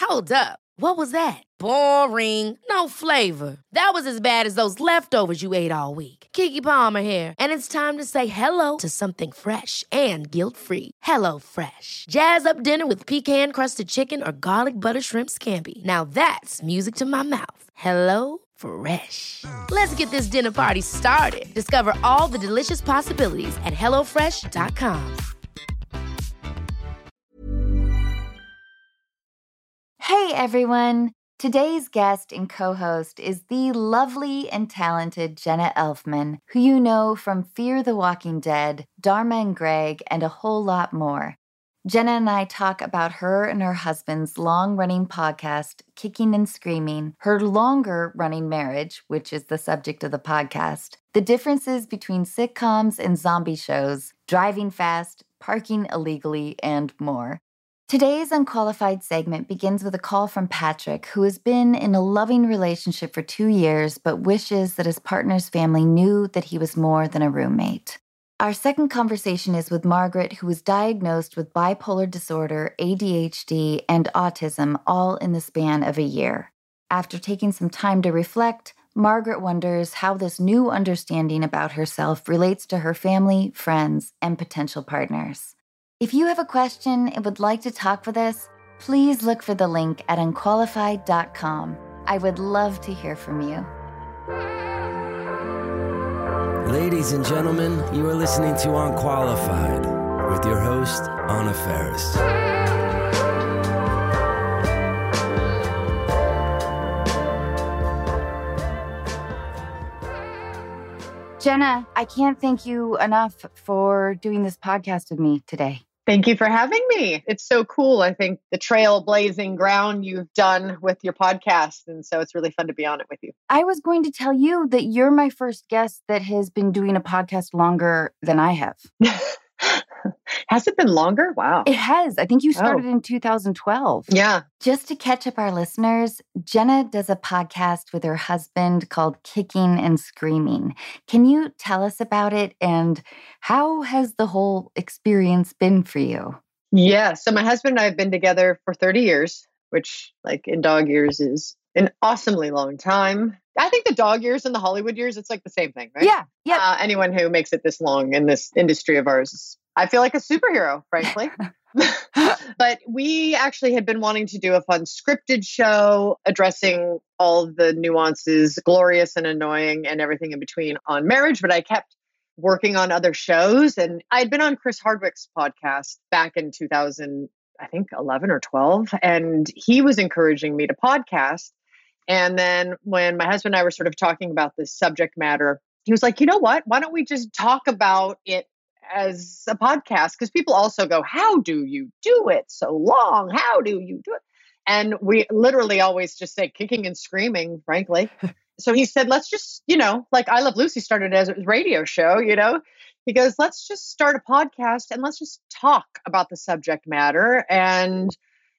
Hold up. What was that? Boring. No flavor. That was as bad as those leftovers you ate all week. Keke Palmer here, and it's time to say hello to something fresh and guilt-free. Hello Fresh. Jazz up dinner with pecan-crusted chicken or garlic butter shrimp scampi. Now that's music to my mouth. Hello Fresh. Let's get this dinner party started. Discover all the delicious possibilities at hellofresh.com. Hey everyone! Today's guest and co-host is the lovely and talented Jenna Elfman, who you know from Fear the Walking Dead, Dharma and Greg, and a whole lot more. Jenna and I talk about her and her husband's long-running podcast, Kicking and Screaming, her longer-running marriage, which is the subject of the podcast, the differences between sitcoms and zombie shows, driving fast, parking illegally, and more. Today's Unqualified segment begins with a call from Patrick, who has been in a loving relationship for 2 years, but wishes that his partner's family knew that he was more than a roommate. Our second conversation is with Margaret, who was diagnosed with bipolar disorder, ADHD, and autism all in the span of a year. After taking some time to reflect, Margaret wonders how this new understanding about herself relates to her family, friends, and potential partners. If you have a question and would like to talk with us, please look for the link at unqualified.com. I would love to hear from you. Ladies and gentlemen, you are listening to Unqualified with your host, Anna Faris. Jenna, I can't thank you enough for doing this podcast with me today. Thank you for having me. It's so cool. I think the trailblazing ground you've done with your podcast. And so it's really fun to be on it with you. I was going to tell you that you're my first guest that has been doing a podcast longer than I have. Has it been longer? Wow. It has. I think you started in 2012. Yeah. Just to catch up our listeners, Jenna does a podcast with her husband called Kicking and Screaming. Can you tell us about it and how has the whole experience been for you? Yeah. So my husband and I have been together for 30 years, which like in dog years is an awesomely long time. I think the dog years and the Hollywood years, it's like the same thing, right? Yeah. Yeah. Anyone who makes it this long in this industry of ours, I feel like a superhero, frankly. But we actually had been wanting to do a fun scripted show addressing all the nuances, glorious and annoying and everything in between on marriage. But I kept working on other shows. And I'd been on Chris Hardwick's podcast back in 2000, I think 11 or 12. And he was encouraging me to podcast. And then when my husband and I were sort of talking about this subject matter, he was like, you know what? Why don't we just talk about it as a podcast? Because people also go, how do you do it so long? How do you do it? And we literally always just say kicking and screaming, frankly. So he said, let's just, like I Love Lucy started as a radio show, he goes, let's just start a podcast and let's just talk about the subject matter and,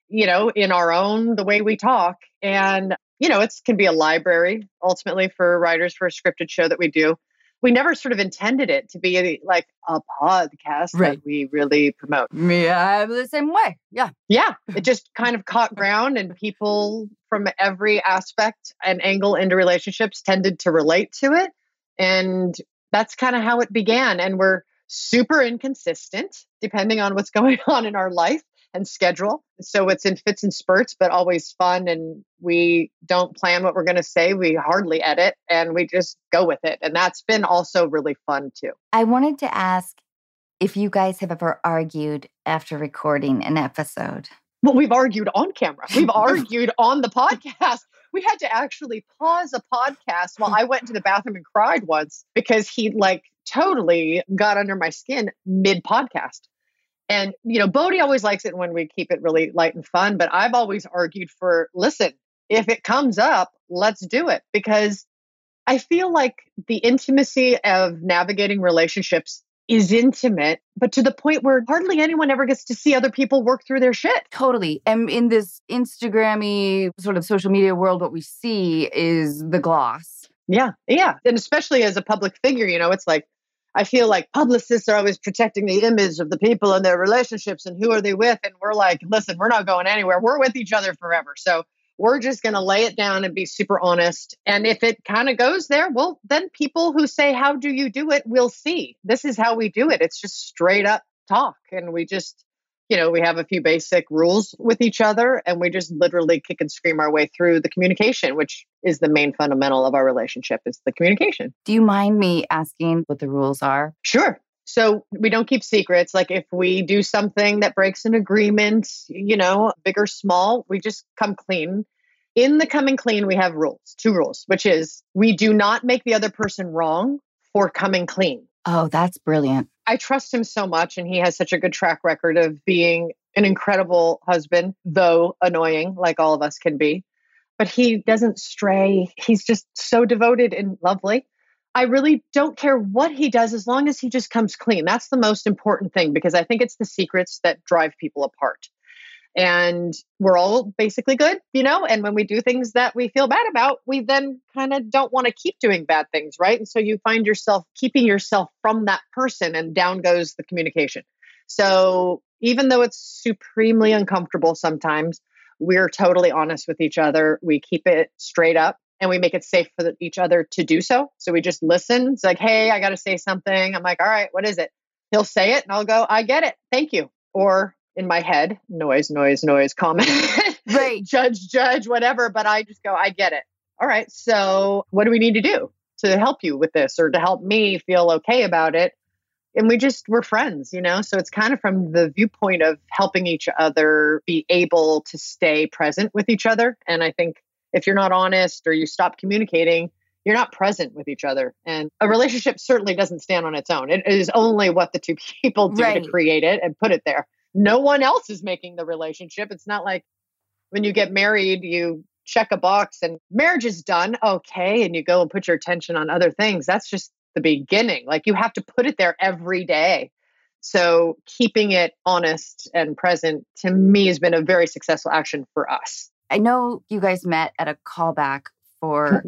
in our own, the way we talk. And, it can be a library ultimately for writers for a scripted show that we do. We never sort of intended it to be like a podcast that we really promote. Yeah, the same way. Yeah. Yeah. It just kind of caught ground and people from every aspect and angle into relationships tended to relate to it. And that's kind of how it began. And we're super inconsistent depending on what's going on in our life and schedule. So it's in fits and spurts, but always fun. And we don't plan what we're going to say. We hardly edit and we just go with it. And that's been also really fun too. I wanted to ask if you guys have ever argued after recording an episode. Well, we've argued on camera. We've argued on the podcast. We had to actually pause a podcast while I went into the bathroom and cried once because he totally got under my skin mid-podcast. And, Bodhi always likes it when we keep it really light and fun, but I've always argued for, listen, if it comes up, let's do it. Because I feel like the intimacy of navigating relationships is intimate, but to the point where hardly anyone ever gets to see other people work through their shit. Totally. And in this Instagram-y sort of social media world, what we see is the gloss. Yeah. Yeah. And especially as a public figure, it's like, I feel like publicists are always protecting the image of the people and their relationships and who are they with. And we're like, listen, we're not going anywhere. We're with each other forever. So we're just going to lay it down and be super honest. And if it kind of goes there, well, then people who say, how do you do it? We'll see. This is how we do it. It's just straight up talk. And we just, we have a few basic rules with each other and we just literally kick and scream our way through the communication, which is the main fundamental of our relationship is the communication. Do you mind me asking what the rules are? Sure. So we don't keep secrets. Like if we do something that breaks an agreement, big or small, we just come clean. In the coming clean, we have rules, 2 rules, which is we do not make the other person wrong for coming clean. Oh, that's brilliant. I trust him so much and he has such a good track record of being an incredible husband, though annoying like all of us can be. But he doesn't stray. He's just so devoted and lovely. I really don't care what he does as long as he just comes clean. That's the most important thing because I think it's the secrets that drive people apart. And we're all basically good, and when we do things that we feel bad about, we then kind of don't want to keep doing bad things, right? And so you find yourself keeping yourself from that person and down goes the communication. So even though it's supremely uncomfortable sometimes, we're totally honest with each other. We keep it straight up and we make it safe for each other to do so. So we just listen. It's like, hey, I got to say something. I'm like, all right, what is it? He'll say it and I'll go, I get it. Thank you. Or in my head, noise, comment, right. judge, whatever. But I just go, I get it. All right. So what do we need to do to help you with this or to help me feel okay about it? And we're friends, So it's kind of from the viewpoint of helping each other be able to stay present with each other. And I think if you're not honest or you stop communicating, you're not present with each other. And a relationship certainly doesn't stand on its own. It is only what the 2 people do to create it and put it there. No one else is making the relationship. It's not like when you get married, you check a box and marriage is done. Okay. And you go and put your attention on other things. That's just the beginning. Like you have to put it there every day. So keeping it honest and present to me has been a very successful action for us. I know you guys met at a callback for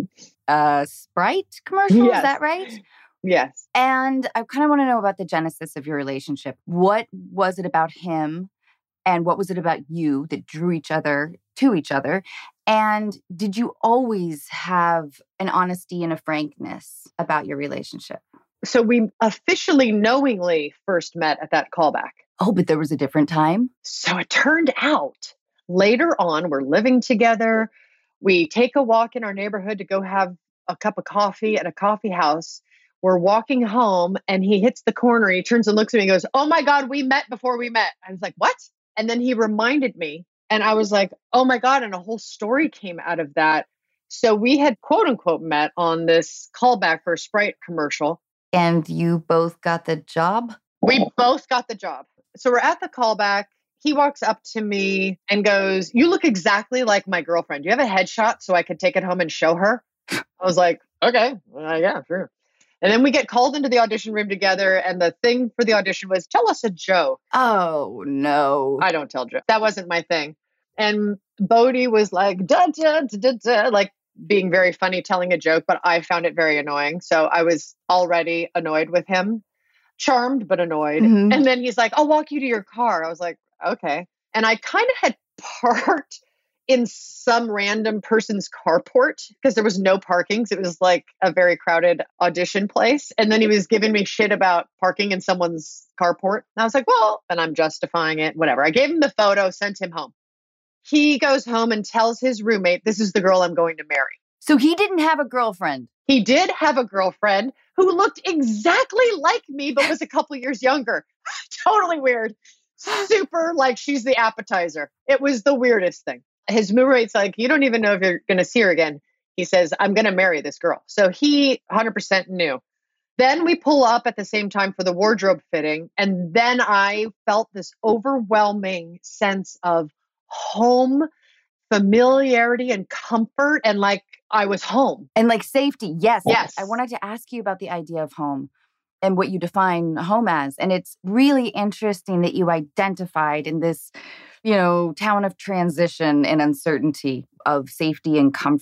a Sprite commercial. Yes. Is that right? Yes. And I kind of want to know about the genesis of your relationship. What was it about him and what was it about you that drew each other to each other? And did you always have an honesty and a frankness about your relationship? So we officially knowingly first met at that callback. Oh, but there was a different time? So it turned out later on, we're living together. We take a walk in our neighborhood to go have a cup of coffee at a coffee house. We're walking home and he hits the corner. He turns and looks at me and goes, oh my God, we met before we met. I was like, what? And then he reminded me and I was like, oh my God. And a whole story came out of that. So we had quote unquote met on this callback for a Sprite commercial. And you both got the job? We both got the job. So we're at the callback. He walks up to me and goes, you look exactly like my girlfriend. Do you have a headshot so I could take it home and show her? I was like, okay, yeah, sure. And then we get called into the audition room together. And the thing for the audition was, tell us a joke. Oh, no. I don't tell jokes. That wasn't my thing. And Bodhi was like, da, da, da, da, da, like being very funny, telling a joke, but I found it very annoying. So I was already annoyed with him, charmed, but annoyed. Mm-hmm. And then he's like, I'll walk you to your car. I was like, okay. And I kind of had parked in some random person's carport because there was no parking. So it was like a very crowded audition place. And then he was giving me shit about parking in someone's carport. And I was like, well, and I'm justifying it, whatever. I gave him the photo, sent him home. He goes home and tells his roommate, this is the girl I'm going to marry. So he didn't have a girlfriend. He did have a girlfriend who looked exactly like me, but was a couple years younger. Totally weird. Super like she's the appetizer. It was the weirdest thing. His roommate's like, you don't even know if you're going to see her again. He says, I'm going to marry this girl. So he 100% knew. Then we pull up at the same time for the wardrobe fitting. And then I felt this overwhelming sense of home, familiarity, and comfort. And like I was home. And like safety. Yes. Yes. I wanted to ask you about the idea of home and what you define home as. And it's really interesting that you identified in this, town of transition and uncertainty of safety and comfort.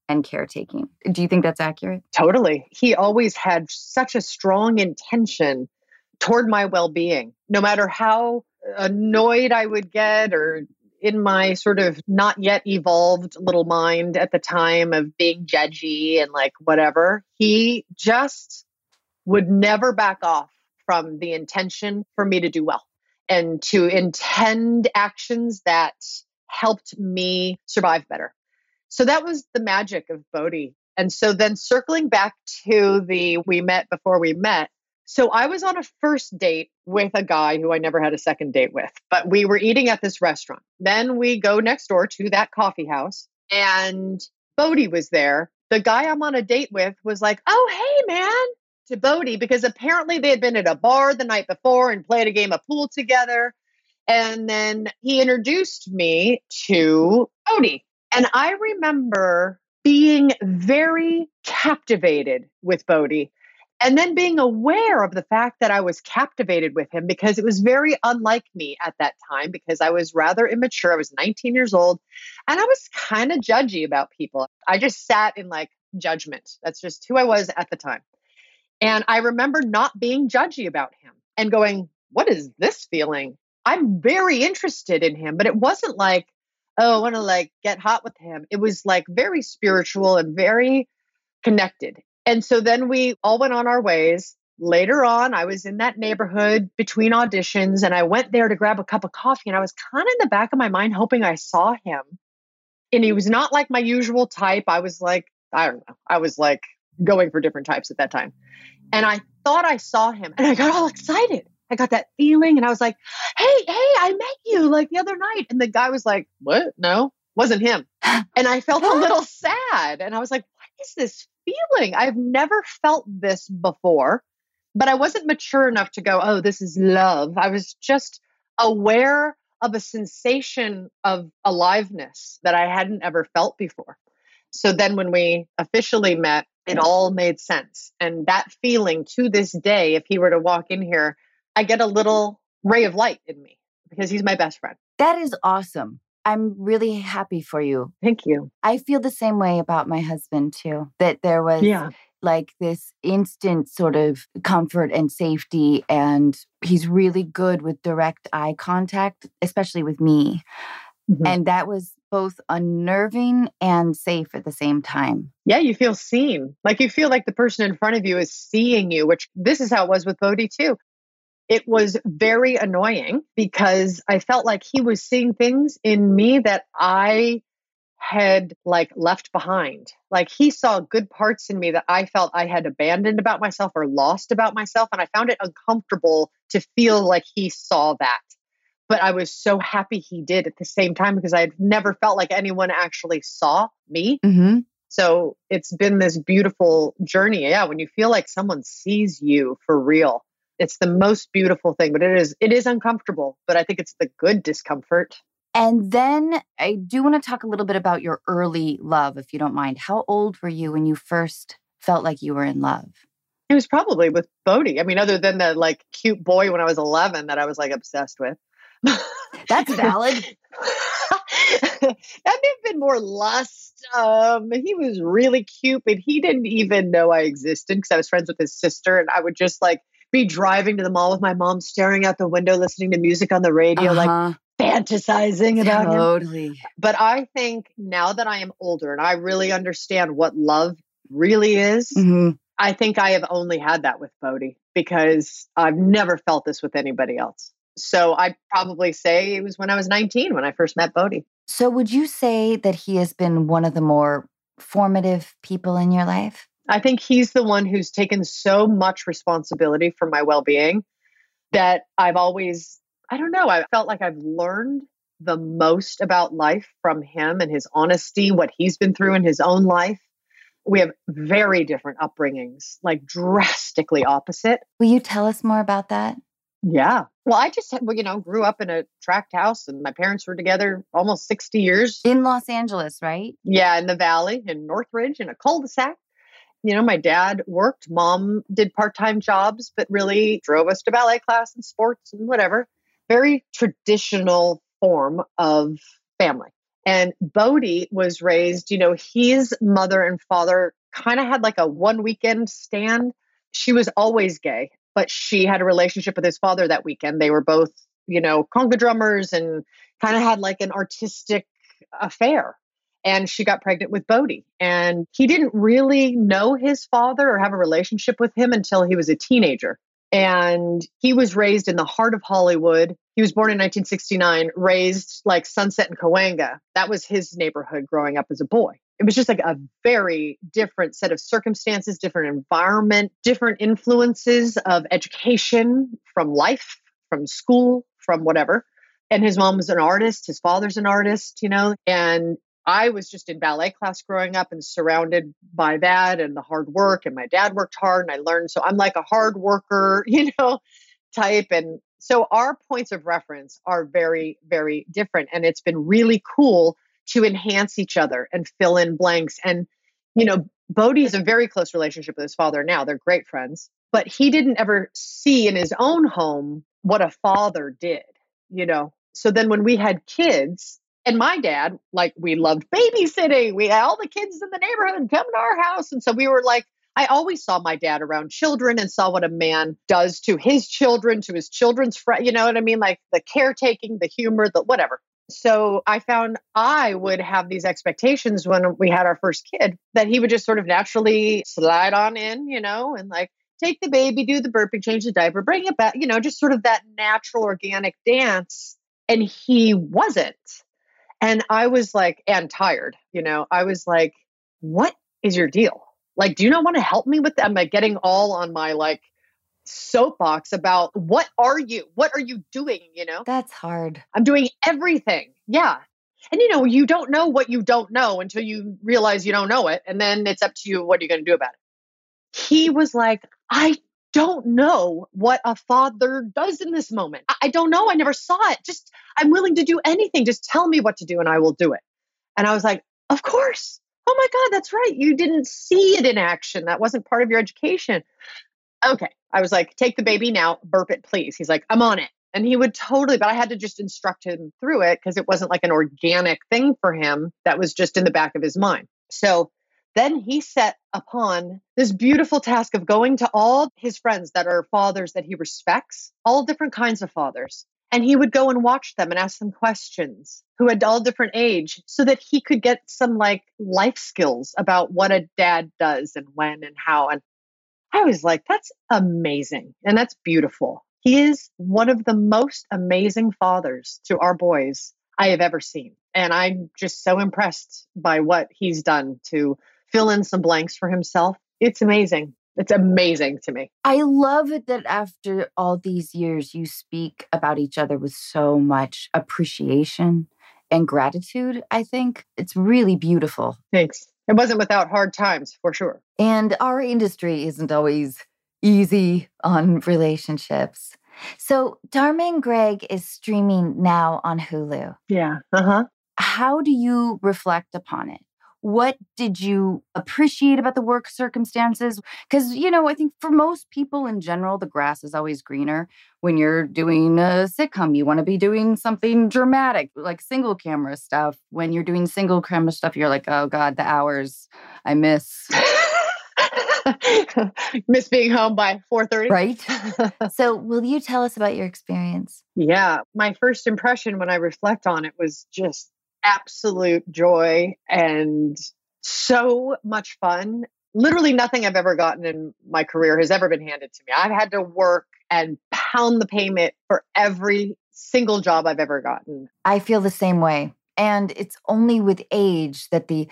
and caretaking. Do you think that's accurate? Totally. He always had such a strong intention toward my well-being, no matter how annoyed I would get or in my sort of not yet evolved little mind at the time of being judgy and like whatever. He just would never back off from the intention for me to do well and to intend actions that helped me survive better. So that was the magic of Bodhi. And so then circling back to the we met before we met. So I was on a first date with a guy who I never had a second date with, but we were eating at this restaurant. Then we go next door to that coffee house and Bodhi was there. The guy I'm on a date with was like, "Oh, hey, man," to Bodhi, because apparently they had been at a bar the night before and played a game of pool together. And then he introduced me to Bodhi. And I remember being very captivated with Bodhi and then being aware of the fact that I was captivated with him because it was very unlike me at that time because I was rather immature. I was 19 years old and I was kind of judgy about people. I just sat in like judgment. That's just who I was at the time. And I remember not being judgy about him and going, what is this feeling? I'm very interested in him, but it wasn't like, oh, I want to like get hot with him. It was like very spiritual and very connected. And so then we all went on our ways. Later on, I was in that neighborhood between auditions and I went there to grab a cup of coffee and I was kind of in the back of my mind hoping I saw him. And he was not like my usual type. I was like, I don't know. I was like going for different types at that time. And I thought I saw him and I got all excited. I got that feeling and I was like, hey, I met you like the other night. And the guy was like, what? No, wasn't him. And I felt a little sad. And I was like, what is this feeling? I've never felt this before, but I wasn't mature enough to go, oh, this is love. I was just aware of a sensation of aliveness that I hadn't ever felt before. So then when we officially met, it all made sense. And that feeling to this day, if he were to walk in here, I get a little ray of light in me because he's my best friend. That is awesome. I'm really happy for you. Thank you. I feel the same way about my husband too, that there was like this instant sort of comfort and safety. And he's really good with direct eye contact, especially with me. Mm-hmm. And that was both unnerving and safe at the same time. Yeah, you feel seen. Like you feel like the person in front of you is seeing you, which this is how it was with Bodhi too. It was very annoying because I felt like he was seeing things in me that I had like left behind. Like he saw good parts in me that I felt I had abandoned about myself or lost about myself. And I found it uncomfortable to feel like he saw that. But I was so happy he did at the same time because I'd never felt like anyone actually saw me. Mm-hmm. So it's been this beautiful journey. Yeah, when you feel like someone sees you for real. It's the most beautiful thing, but it is uncomfortable, but I think it's the good discomfort. And then I do want to talk a little bit about your early love, if you don't mind. How old were you when you first felt like you were in love? It was probably with Bodhi. I mean, other than the like cute boy when I was 11 that I was like obsessed with. That's valid. That may have been more lust. He was really cute, but he didn't even know I existed because I was friends with his sister and I would just like be driving to the mall with my mom, staring out the window, listening to music on the radio, like fantasizing about him. Totally. But I think now that I am older and I really understand what love really is, I think I have only had that with Bodhi because I've never felt this with anybody else. So I'd probably say it was when I was 19 when I first met Bodhi. So would you say that he has been one of the more formative people in your life? I think he's the one who's taken so much responsibility for my well-being that I've always, I don't know, I felt like I've learned the most about life from him and his honesty, what he's been through in his own life. We have very different upbringings, like drastically opposite. Will you tell us more about that? Yeah. Well, I just, grew up in a tract house and my parents were together almost 60 years. In Los Angeles, right? Yeah, in the Valley, in Northridge, in a cul-de-sac. My dad worked, mom did part-time jobs, but really drove us to ballet class and sports and whatever. Very traditional form of family. And Bodhi was raised, his mother and father kind of had like a one weekend stand. She was always gay, but she had a relationship with his father that weekend. They were both, conga drummers and kind of had like an artistic affair. And she got pregnant with Bodhi. And he didn't really know his father or have a relationship with him until he was a teenager. And he was raised in the heart of Hollywood. He was born in 1969, raised like Sunset and Cahuenga. That was his neighborhood growing up as a boy. It was just like a very different set of circumstances, different environment, different influences of education, from life, from school, from whatever. And his mom was an artist. His father's an artist, and I was just in ballet class growing up and surrounded by that and the hard work. And my dad worked hard and I learned. So I'm like a hard worker, type. And so our points of reference are very, very different. And it's been really cool to enhance each other and fill in blanks. And, Bodhi has a very close relationship with his father now. They're great friends, but he didn't ever see in his own home what a father did, So then when we had kids, and my dad, like, we loved babysitting. We had all the kids in the neighborhood come to our house. And so we were like, I always saw my dad around children and saw what a man does to his children, to his children's friends. You know what I mean? Like the caretaking, the humor, the whatever. So I found I would have these expectations when we had our first kid that he would just sort of naturally slide on in, and like take the baby, do the burping, change the diaper, bring it back, just sort of that natural organic dance. And he wasn't. And I was like, and tired, I was like, what is your deal? Like, do you not want to help me with that? I'm like getting all on my like soapbox about what are you doing? That's hard. I'm doing everything. Yeah. And you don't know what you don't know until you realize you don't know it. And then it's up to you. What are you going to do about it? He was like, I don't know what a father does in this moment. I don't know. I never saw it. Just, I'm willing to do anything. Just tell me what to do and I will do it. And I was like, of course. Oh my God, that's right. You didn't see it in action. That wasn't part of your education. Okay. I was like, take the baby now, burp it, please. He's like, I'm on it. And he would totally, but I had to just instruct him through it because it wasn't like an organic thing for him that was just in the back of his mind. So then he set upon this beautiful task of going to all his friends that are fathers that he respects, all different kinds of fathers. And he would go and watch them and ask them questions who had all different age so that he could get some like life skills about what a dad does and when and how. And I was like, that's amazing. And that's beautiful. He is one of the most amazing fathers to our boys I have ever seen. And I'm just so impressed by what he's done to fill in some blanks for himself. It's amazing. It's amazing to me. I love it that after all these years, you speak about each other with so much appreciation and gratitude. I think it's really beautiful. Thanks. It wasn't without hard times, for sure. And our industry isn't always easy on relationships. So Dharma and Greg is streaming now on Hulu. Yeah. Uh-huh. How do you reflect upon it? What did you appreciate about the work circumstances? Because, I think for most people in general, the grass is always greener. When you're doing a sitcom, you want to be doing something dramatic, like single camera stuff. When you're doing single camera stuff, you're like, oh God, the hours I miss. Miss being home by 4:30. Right. So will you tell us about your experience? Yeah. My first impression when I reflect on it was just absolute joy and so much fun. Literally nothing I've ever gotten in my career has ever been handed to me. I've had to work and pound the pavement for every single job I've ever gotten. I feel the same way. And it's only with age that the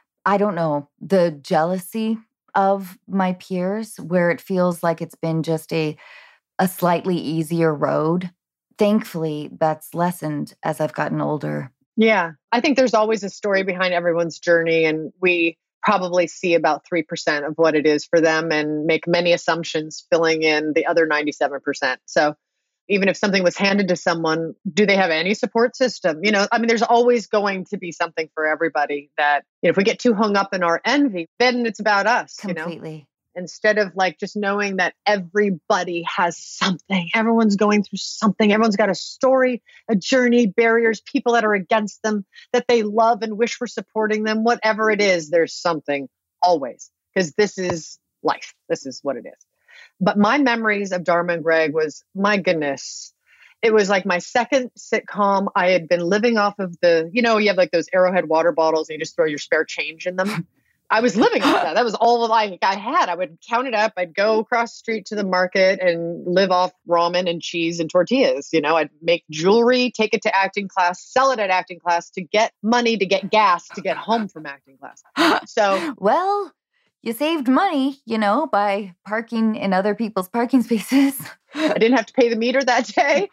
jealousy of my peers, where it feels like it's been just a slightly easier road. Thankfully, that's lessened as I've gotten older. Yeah. I think there's always a story behind everyone's journey, and we probably see about 3% of what it is for them and make many assumptions filling in the other 97%. So even if something was handed to someone, do they have any support system? There's always going to be something for everybody that, if we get too hung up in our envy, then it's about us. Completely. instead of like just knowing that everybody has something. Everyone's going through something. Everyone's got a story, a journey, barriers, people that are against them that they love and wish were supporting them. Whatever it is, there's something always, because this is life. This is what it is. But my memories of Dharma and Greg was, my goodness, it was like my second sitcom. I had been living off of you have like those Arrowhead water bottles and you just throw your spare change in them. I was living off that. That was all I had. I would count it up. I'd go across the street to the market and live off ramen and cheese and tortillas. I'd make jewelry, take it to acting class, sell it at acting class to get money, to get gas, to get home from acting class. So, well, you saved money, by parking in other people's parking spaces. I didn't have to pay the meter that day,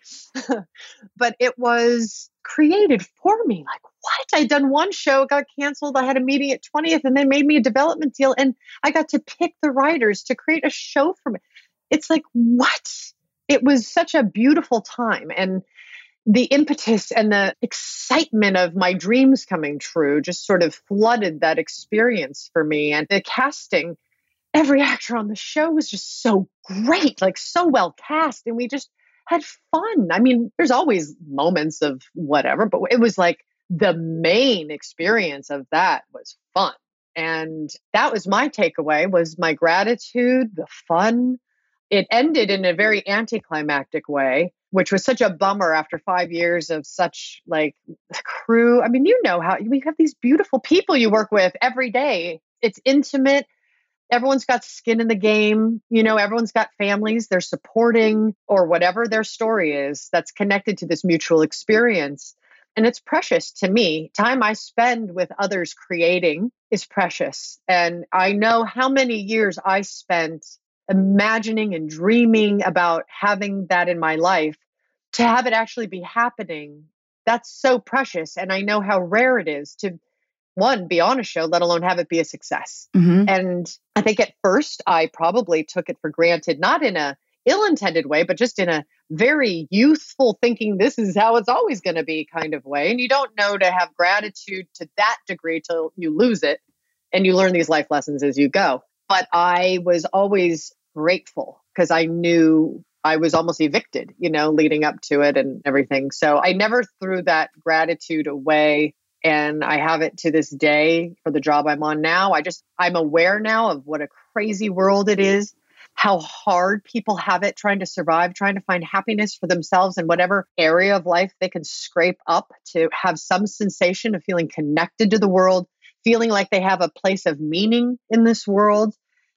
but it was created for me. Like, what? I'd done one show, got canceled. I had a meeting at 20th and they made me a development deal. And I got to pick the writers to create a show for me. It's like, what? It was such a beautiful time. And the impetus and the excitement of my dreams coming true just sort of flooded that experience for me. And the casting, every actor on the show was just so great, like so well cast. And we just had fun. I mean, there's always moments of whatever, but it was like the main experience of that was fun. And that was my takeaway, was my gratitude, the fun. It ended in a very anticlimactic way, which was such a bummer after 5 years of such like crew. I mean, how we have these beautiful people you work with every day. It's intimate. Everyone's got skin in the game. Everyone's got families they're supporting or whatever their story is that's connected to this mutual experience. And it's precious to me. Time I spend with others creating is precious. And I know how many years I spent imagining and dreaming about having that in my life. To have it actually be happening, that's so precious. And I know how rare it is to, one, be on a show, let alone have it be a success. Mm-hmm. And I think at first I probably took it for granted, not in a ill-intended way, but just in a very youthful thinking, this is how it's always going to be kind of way. And you don't know to have gratitude to that degree till you lose it and you learn these life lessons as you go. But I was always grateful because I knew I was almost evicted, leading up to it and everything. So I never threw that gratitude away. And I have it to this day for the job I'm on now. I'm aware now of what a crazy world it is, how hard people have it trying to survive, trying to find happiness for themselves in whatever area of life they can scrape up to have some sensation of feeling connected to the world, feeling like they have a place of meaning in this world.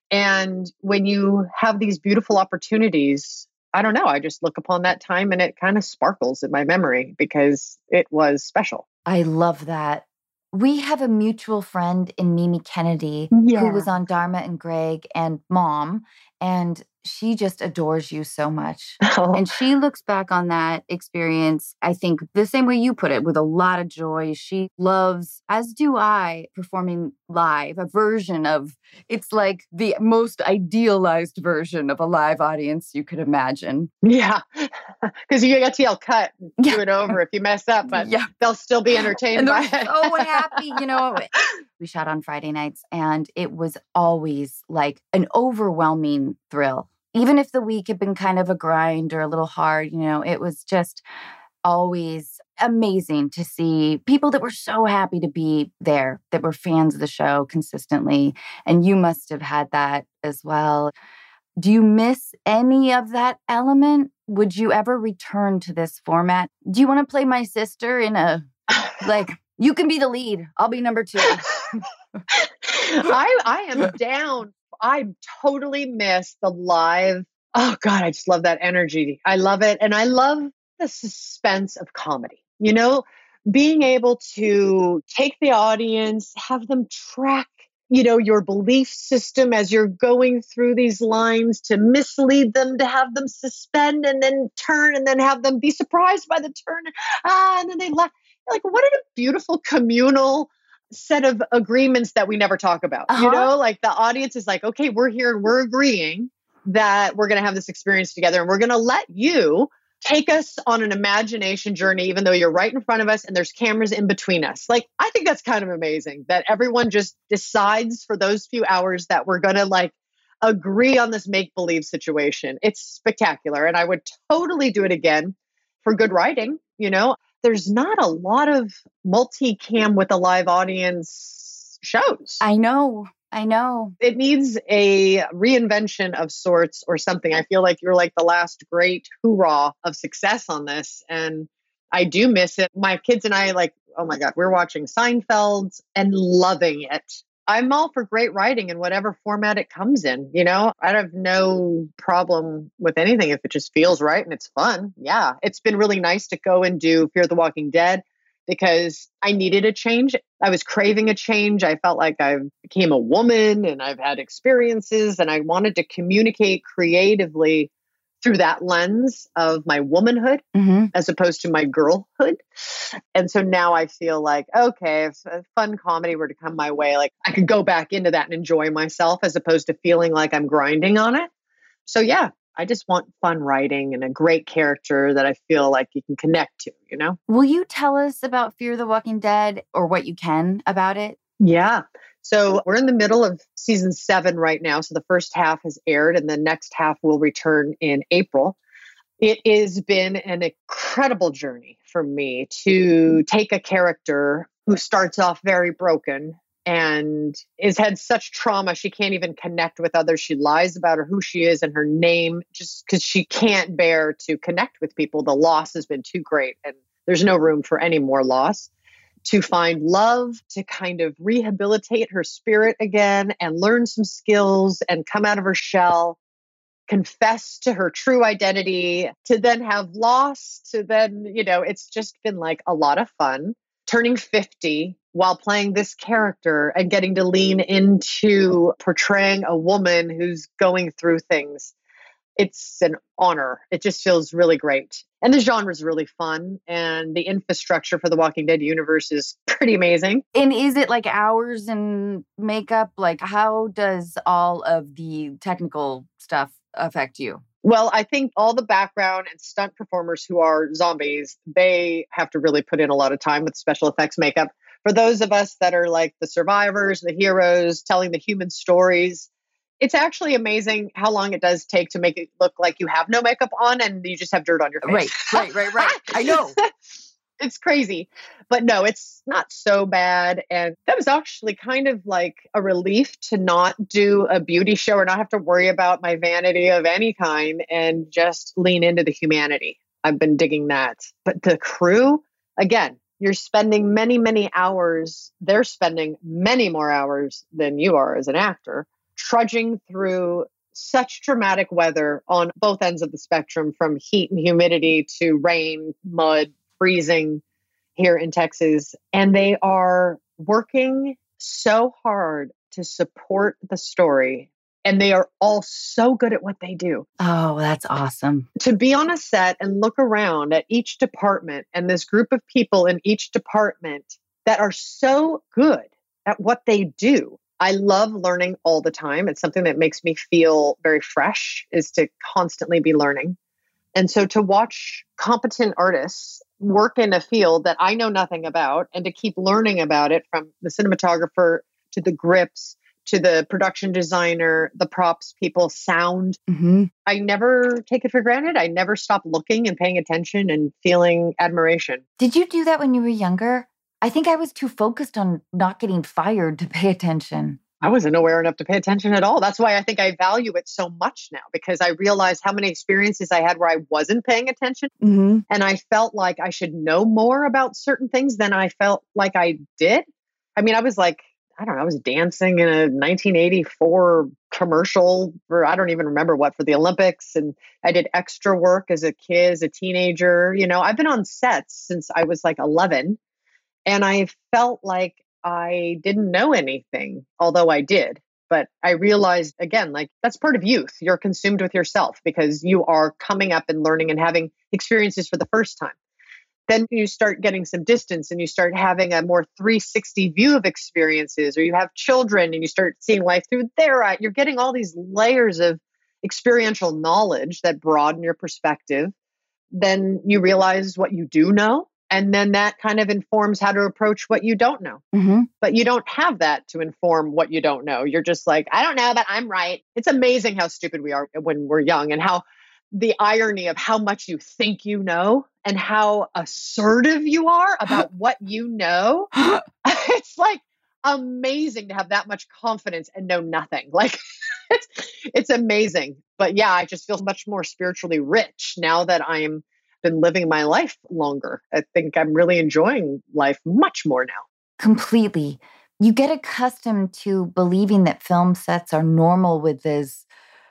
And when you have these beautiful opportunities, I don't know, I just look upon that time and it kind of sparkles in my memory because it was special. I love that. We have a mutual friend in Mimi Kennedy who was on Dharma and Greg and Mom, and she just adores you so much. Oh. And she looks back on that experience, I think, the same way you put it, with a lot of joy. She loves, as do I, performing live, a version of, it's like the most idealized version of a live audience you could imagine. Yeah, because you get to yell cut and do it over if you mess up, but they'll still be entertained by it. So happy, We shot on Friday nights, and it was always like an overwhelming thrill. Even if the week had been kind of a grind or a little hard, it was just always amazing to see people that were so happy to be there, that were fans of the show consistently. And you must have had that as well. Do you miss any of that element? Would you ever return to this format? Do you want to play my sister in a, you can be the lead, I'll be number 2. I am down. I totally miss the live. Oh God, I just love that energy. I love it. And I love the suspense of comedy, being able to take the audience, have them track, your belief system as you're going through these lines, to mislead them, to have them suspend and then turn and then have them be surprised by the turn. And then they laugh. Like, what a beautiful communal set of agreements that we never talk about. Like the audience is like, okay, we're here and we're agreeing that we're going to have this experience together, and we're going to let you take us on an imagination journey, even though you're right in front of us and there's cameras in between us. Like, I think that's kind of amazing that everyone just decides for those few hours that we're going to agree on this make-believe situation. It's spectacular. And I would totally do it again for good writing. There's not a lot of multicam with a live audience shows. I know. It needs a reinvention of sorts or something. I feel like you're like the last great hoorah of success on this. And I do miss it. My kids and I oh my God, we're watching Seinfeld and loving it. I'm all for great writing in whatever format it comes in. I have no problem with anything if it just feels right and it's fun. Yeah. It's been really nice to go and do Fear the Walking Dead because I needed a change. I was craving a change. I felt like I became a woman and I've had experiences and I wanted to communicate creatively through that lens of my womanhood as opposed to my girlhood. And so now I feel like, okay, if a fun comedy were to come my way, I could go back into that and enjoy myself as opposed to feeling like I'm grinding on it. So yeah, I just want fun writing and a great character that I feel like you can connect to, Will you tell us about Fear the Walking Dead or what you can about it? Yeah. So we're in the middle of season 7 right now. So the first half has aired and the next half will return in April. It has been an incredible journey for me to take a character who starts off very broken and has had such trauma she can't even connect with others. She lies about who she is and her name just because she can't bear to connect with people. The loss has been too great and there's no room for any more loss. To find love, to kind of rehabilitate her spirit again and learn some skills and come out of her shell, confess to her true identity, to then have loss, to then, it's just been a lot of fun. Turning 50 while playing this character and getting to lean into portraying a woman who's going through things. It's an honor. It just feels really great. And the genre is really fun. And the infrastructure for the Walking Dead universe is pretty amazing. And is it hours and makeup? How does all of the technical stuff affect you? Well, I think all the background and stunt performers who are zombies, they have to really put in a lot of time with special effects makeup. For those of us that are the survivors, the heroes, telling the human stories, it's actually amazing how long it does take to make it look like you have no makeup on and you just have dirt on your face. Right. I know. It's crazy. But no, it's not so bad. And that was actually kind of a relief to not do a beauty show or not have to worry about my vanity of any kind and just lean into the humanity. I've been digging that. But the crew, again, you're spending many, many hours. They're spending many more hours than you are as an actor, trudging through such dramatic weather on both ends of the spectrum, from heat and humidity to rain, mud, freezing here in Texas. And they are working so hard to support the story. And they are all so good at what they do. Oh, that's awesome. To be on a set and look around at each department and this group of people in each department that are so good at what they do. I love learning all the time. It's something that makes me feel very fresh, is to constantly be learning. And so to watch competent artists work in a field that I know nothing about and to keep learning about it, from the cinematographer to the grips, to the production designer, the props people, sound. I never take it for granted. I never stop looking and paying attention and feeling admiration. Did you do that when you were younger? I think I was too focused on not getting fired to pay attention. I wasn't aware enough to pay attention at all. That's why I think I value it so much now, because I realized how many experiences I had where I wasn't paying attention. And I felt like I should know more about certain things than I felt like I did. I mean, I was I was dancing in a 1984 commercial for, I don't even remember what, for the Olympics. And I did extra work as a kid, as a teenager. I've been on sets since I was 11. And I felt like I didn't know anything, although I did. But I realized, again, that's part of youth. You're consumed with yourself because you are coming up and learning and having experiences for the first time. Then you start getting some distance and you start having a more 360 view of experiences, or you have children and you start seeing life through their eye. You're getting all these layers of experiential knowledge that broaden your perspective. Then you realize what you do know And then that kind of informs how to approach what you don't know. Mm-hmm. But you don't have that to inform what you don't know. You're just like, I don't know, but I'm right. It's amazing how stupid we are when we're young, and how the irony of how much you think you know and how assertive you are about what you know. It's like amazing to have that much confidence and know nothing. Like it's amazing. But yeah, I just feel much more spiritually rich now that I'm been living my life longer. I think I'm really enjoying life much more now. Completely. You get accustomed to believing that film sets are normal with this,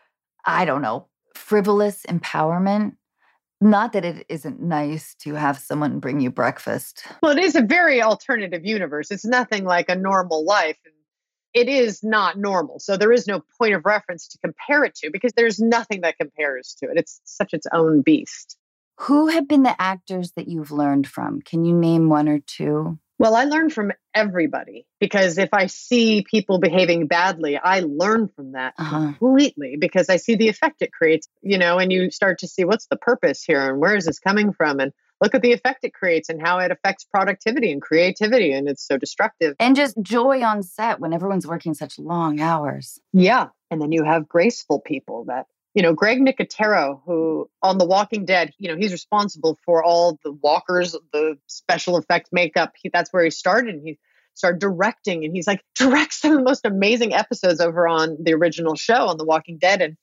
I don't know, frivolous empowerment. Not that it isn't nice to have someone bring you breakfast. Well, it is a very alternative universe. It's nothing like a normal life. It is not normal. So there is no point of reference to compare it to, because there's nothing that compares to it. It's such its own beast. Who have been the actors that you've learned from? Can you name one or two? Well, I learn from everybody, because if I see people behaving badly, I learn from that completely, because I see the effect it creates, and you start to see what's the purpose here and where is this coming from, and look at the effect it creates and how it affects productivity and creativity. And it's so destructive. And just joy on set when everyone's working such long hours. Yeah. And then you have graceful people that, Greg Nicotero, who on The Walking Dead, he's responsible for all the walkers, the special effects makeup. That's where he started. And he started directing, and he's like directs some of the most amazing episodes over on the original show on The Walking Dead. And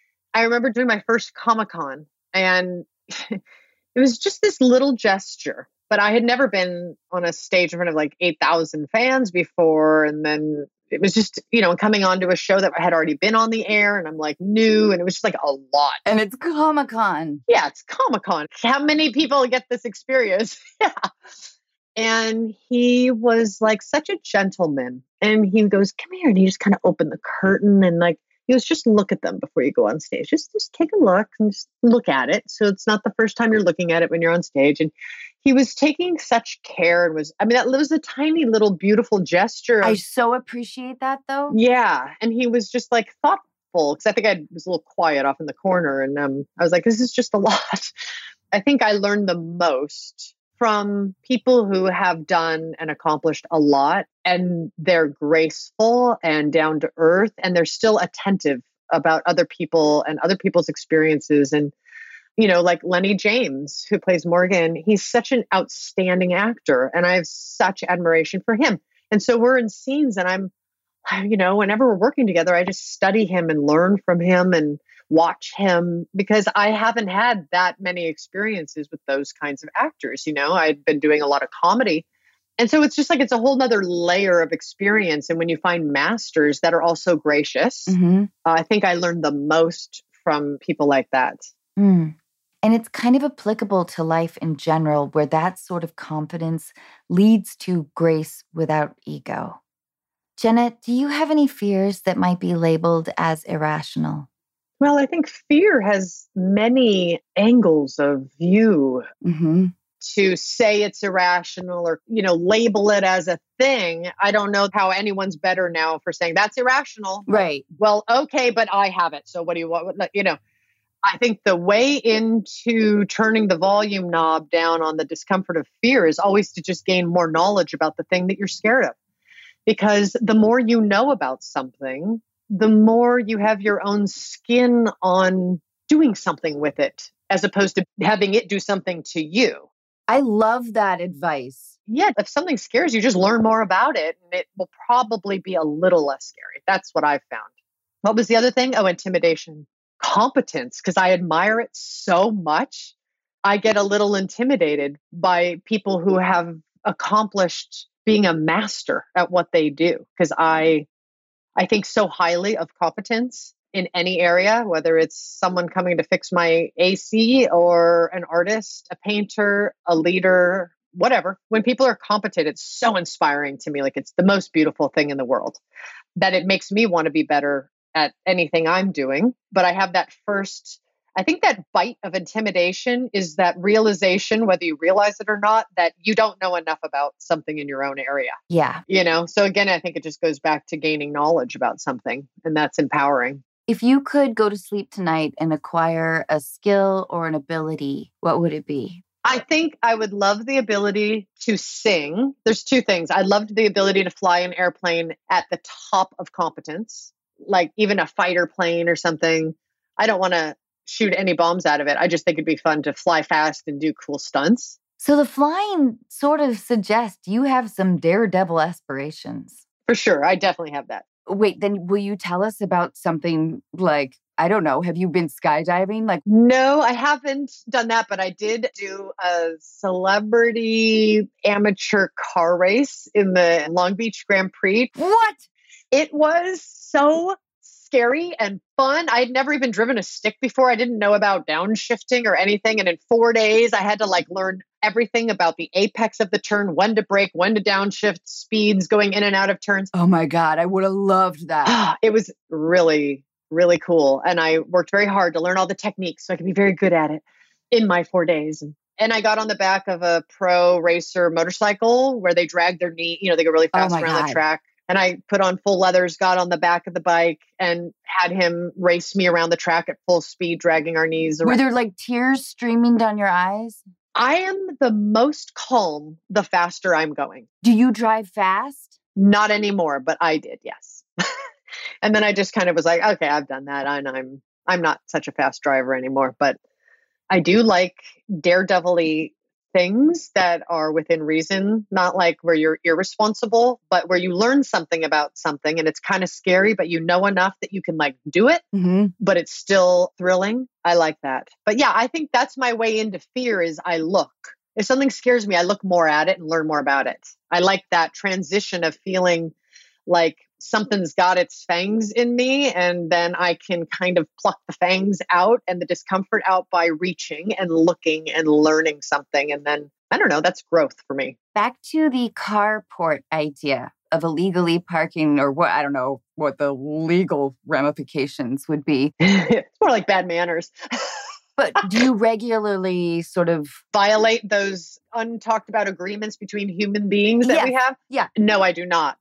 I remember doing my first Comic-Con, and it was just this little gesture, but I had never been on a stage in front of like 8,000 fans before. And then it was just, coming onto a show that had already been on the air, and I'm like new, and it was just like a lot. And it's Comic-Con. Yeah, it's Comic-Con. How many people get this experience? Yeah. And he was like such a gentleman, and he goes, come here. And he just kind of opened the curtain, and like, he was just look at them before you go on stage. Just take a look and just look at it. So it's not the first time you're looking at it when you're on stage. And he was taking such care, and that was a tiny little beautiful gesture. I so appreciate that though. Yeah. And he was just like thoughtful, because I think I was a little quiet off in the corner, and I was like, this is just a lot. I think I learned the most from people who have done and accomplished a lot, and they're graceful and down to earth, and they're still attentive about other people and other people's experiences. And, like Lenny James, who plays Morgan, he's such an outstanding actor, and I have such admiration for him. And so we're in scenes, and whenever we're working together, I just study him and learn from him and watch him, because I haven't had that many experiences with those kinds of actors. I'd been doing a lot of comedy. And so it's just like, it's a whole nother layer of experience. And when you find masters that are also gracious, I think I learned the most from people like that. Mm. And it's kind of applicable to life in general, where that sort of confidence leads to grace without ego. Jenna, do you have any fears that might be labeled as irrational? Well, I think fear has many angles of view. To say it's irrational or, label it as a thing. I don't know how anyone's better now for saying that's irrational. Right. Well, okay, but I have it. So what do you want? I think the way into turning the volume knob down on the discomfort of fear is always to just gain more knowledge about the thing that you're scared of. Because the more you know about something, the more you have your own skin on doing something with it, as opposed to having it do something to you. I love that advice. Yeah, if something scares you, just learn more about it, and it will probably be a little less scary. That's what I've found. What was the other thing? Oh, intimidation. Competence, because I admire it so much. I get a little intimidated by people who have accomplished being a master at what they do, because I think so highly of competence in any area, whether it's someone coming to fix my AC or an artist, a painter, a leader, whatever. When people are competent, it's so inspiring to me. Like, it's the most beautiful thing in the world, that it makes me want to be better at anything I'm doing. But I have that first, I think that bite of intimidation is that realization, whether you realize it or not, that you don't know enough about something in your own area. Yeah. So again, I think it just goes back to gaining knowledge about something, and that's empowering. If you could go to sleep tonight and acquire a skill or an ability, what would it be? I think I would love the ability to sing. There's two things. I loved the ability to fly an airplane at the top of competence, like even a fighter plane or something. I don't want to shoot any bombs out of it. I just think it'd be fun to fly fast and do cool stunts. So the flying sort of suggests you have some daredevil aspirations. For sure. I definitely have that. Wait, then will you tell us about something like, I don't know, have you been skydiving? Like, no, I haven't done that, but I did do a celebrity amateur car race in the Long Beach Grand Prix. what? It was so scary and fun. I had never even driven a stick before. I didn't know about downshifting or anything. And in 4 days, I had to learn everything about the apex of the turn, when to brake, when to downshift, speeds going in and out of turns. Oh my God, I would have loved that. It was really, really cool. And I worked very hard to learn all the techniques so I could be very good at it in my 4 days. And I got on the back of a pro racer motorcycle where they drag their knee, they go really fast around the track. And I put on full leathers, got on the back of the bike and had him race me around the track at full speed, dragging our knees around. Were there tears streaming down your eyes? I am the most calm the faster I'm going. Do you drive fast? Not anymore, but I did, yes. And then I just kind of was like, okay, I've done that. And I'm not such a fast driver anymore, but I do like daredevil-y things that are within reason, not like where you're irresponsible, but where you learn something about something and it's kind of scary, but you know enough that you can do it, but it's still thrilling. I like that. But yeah, I think that's my way into fear is I look. If something scares me, I look more at it and learn more about it. I like that transition of feeling like something's got its fangs in me, and then I can kind of pluck the fangs out and the discomfort out by reaching and looking and learning something. And then, I don't know, that's growth for me. Back to the carport idea of illegally parking, or what, I don't know what the legal ramifications would be. It's more like bad manners. But do you regularly sort of violate those untalked about agreements between human beings that we have? Yeah. No, I do not.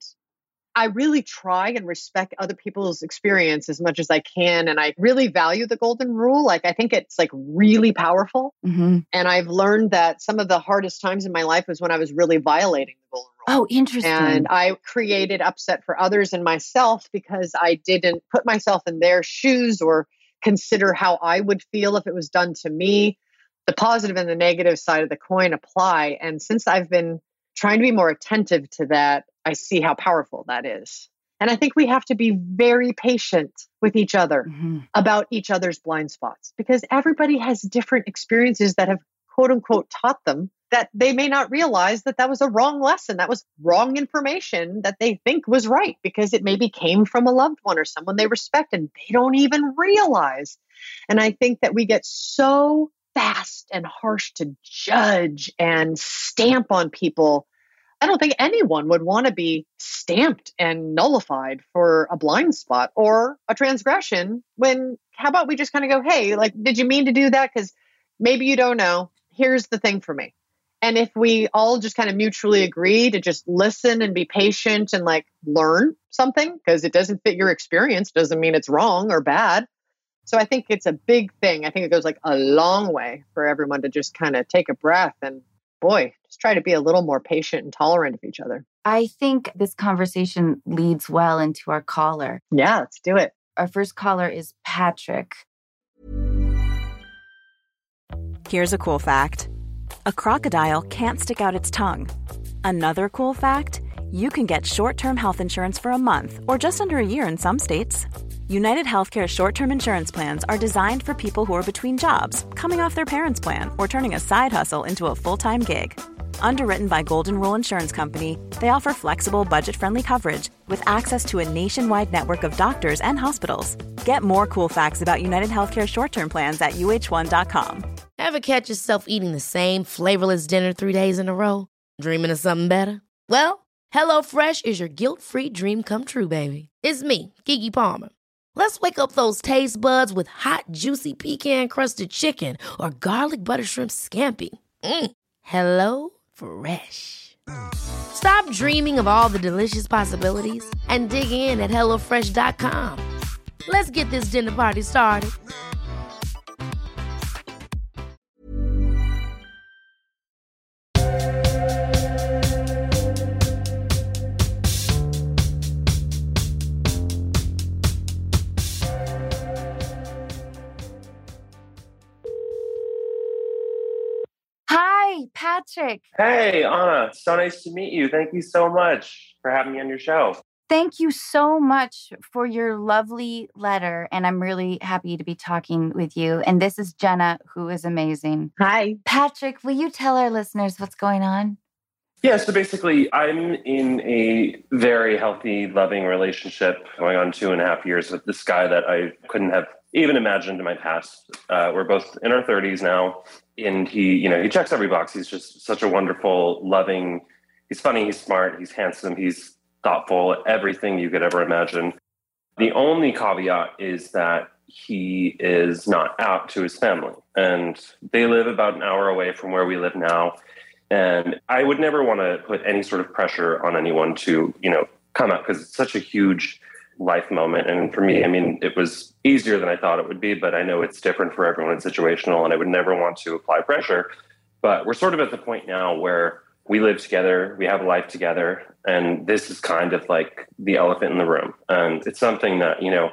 I really try and respect other people's experience as much as I can. And I really value the golden rule. I think it's really powerful. Mm-hmm. And I've learned that some of the hardest times in my life was when I was really violating the golden rule. Oh, interesting. And I created upset for others and myself because I didn't put myself in their shoes or consider how I would feel if it was done to me. The positive and the negative side of the coin apply. And since I've been trying to be more attentive to that, I see how powerful that is. And I think we have to be very patient with each other about each other's blind spots, because everybody has different experiences that have quote unquote taught them that they may not realize that was a wrong lesson. That was wrong information that they think was right because it maybe came from a loved one or someone they respect and they don't even realize. And I think that we get so fast and harsh to judge and stamp on people. I don't think anyone would want to be stamped and nullified for a blind spot or a transgression when, how about we just kind of go, hey, did you mean to do that? Because maybe you don't know. Here's the thing for me. And if we all just kind of mutually agree to just listen and be patient and learn something, because it doesn't fit your experience, doesn't mean it's wrong or bad. So I think it's a big thing. I think it goes a long way for everyone to just kind of take a breath and just try to be a little more patient and tolerant of each other. I think this conversation leads well into our caller. Yeah, let's do it. Our first caller is Patrick. Here's a cool fact. A crocodile can't stick out its tongue. Another cool fact, you can get short-term health insurance for a month or just under a year in some states. United Healthcare short-term insurance plans are designed for people who are between jobs, coming off their parents' plan, or turning a side hustle into a full-time gig. Underwritten by Golden Rule Insurance Company, they offer flexible, budget-friendly coverage with access to a nationwide network of doctors and hospitals. Get more cool facts about United Healthcare short-term plans at uh1.com. Ever catch yourself eating the same flavorless dinner 3 days in a row? Dreaming of something better? Well, HelloFresh is your guilt-free dream come true, baby. It's me, Keke Palmer. Let's wake up those taste buds with hot, juicy pecan-crusted chicken or garlic butter shrimp scampi. Hello Fresh. Stop dreaming of all the delicious possibilities and dig in at HelloFresh.com. Let's get this dinner party started. Patrick. Hey, Anna. So nice to meet you. Thank you so much for having me on your show. Thank you so much for your lovely letter. And I'm really happy to be talking with you. And this is Jenna, who is amazing. Hi. Patrick, will you tell our listeners what's going on? Yeah, so basically, I'm in a very healthy, loving relationship going on 2.5 years with this guy that I couldn't have even imagined in my past. We're both in our 30s now, and he checks every box. He's just such a wonderful, loving, he's funny, he's smart, he's handsome, he's thoughtful, everything you could ever imagine. The only caveat is that he is not out to his family, and they live about an hour away from where we live now. And I would never want to put any sort of pressure on anyone to, come out, because it's such a huge life moment. And for me, I mean, it was easier than I thought it would be, but I know it's different for everyone. It's situational, and I would never want to apply pressure. But we're sort of at the point now where we live together, we have a life together, and this is kind of like the elephant in the room. And it's something that,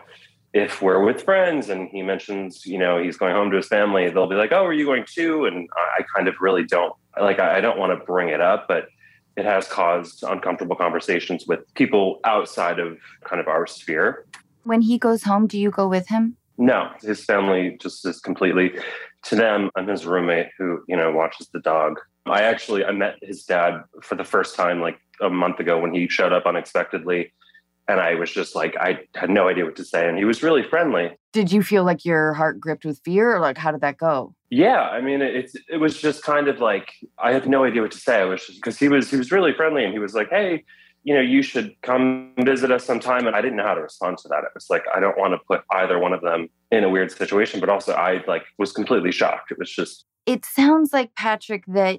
if we're with friends and he mentions, he's going home to his family, they'll be like, oh, are you going too? And I kind of really don't. I don't want to bring it up, but it has caused uncomfortable conversations with people outside of kind of our sphere. When he goes home, do you go with him? No, his family just is completely, to them, I'm his roommate who, watches the dog. I met his dad for the first time like a month ago when he showed up unexpectedly. And I was just like, I had no idea what to say. And he was really friendly. Did you feel like your heart gripped with fear, or like, how did that go? Yeah, I mean, it was just kind of like, I had no idea what to say. I was just, because he was really friendly, and he was like, hey, you should come visit us sometime. And I didn't know how to respond to that. It was like, I don't want to put either one of them in a weird situation, but also I was completely shocked. It was just. It sounds like, Patrick, that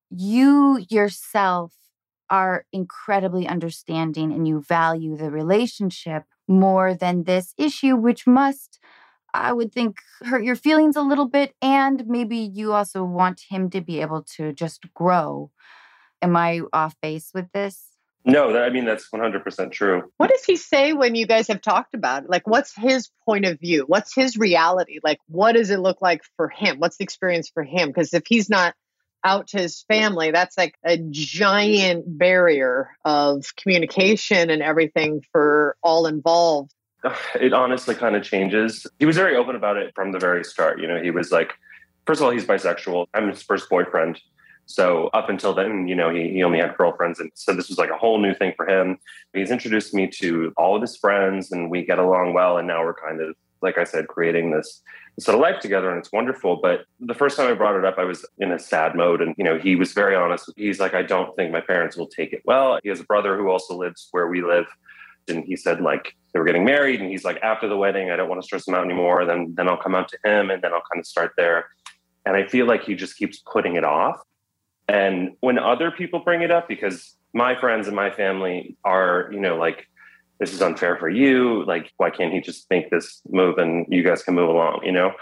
you yourself are incredibly understanding and you value the relationship more than this issue, which must, I would think, hurt your feelings a little bit. And maybe you also want him to be able to just grow. Am I off base with this? No, that's 100% true. What does he say when you guys have talked about it? Like, what's his point of view? What's his reality? Like, what does it look like for him? What's the experience for him? Because if he's not out to his family, that's like a giant barrier of communication and everything for all involved. It honestly kind of changes. He was very open about it from the very start. He was like, first of all, he's bisexual. I'm his first boyfriend. So up until then, he only had girlfriends. And so this was like a whole new thing for him. He's introduced me to all of his friends, and we get along well. And now we're kind of, like I said, creating this sort of life together, and it's wonderful. But the first time I brought it up, I was in a sad mode. And, he was very honest. He's like, I don't think my parents will take it well. He has a brother who also lives where we live. And he said, like, they were getting married. And he's like, after the wedding, I don't want to stress him out anymore. Then I'll come out to him, and then I'll kind of start there. And I feel like he just keeps putting it off. And when other people bring it up, because my friends and my family are, like, this is unfair for you. Like, why can't he just make this move and you guys can move along,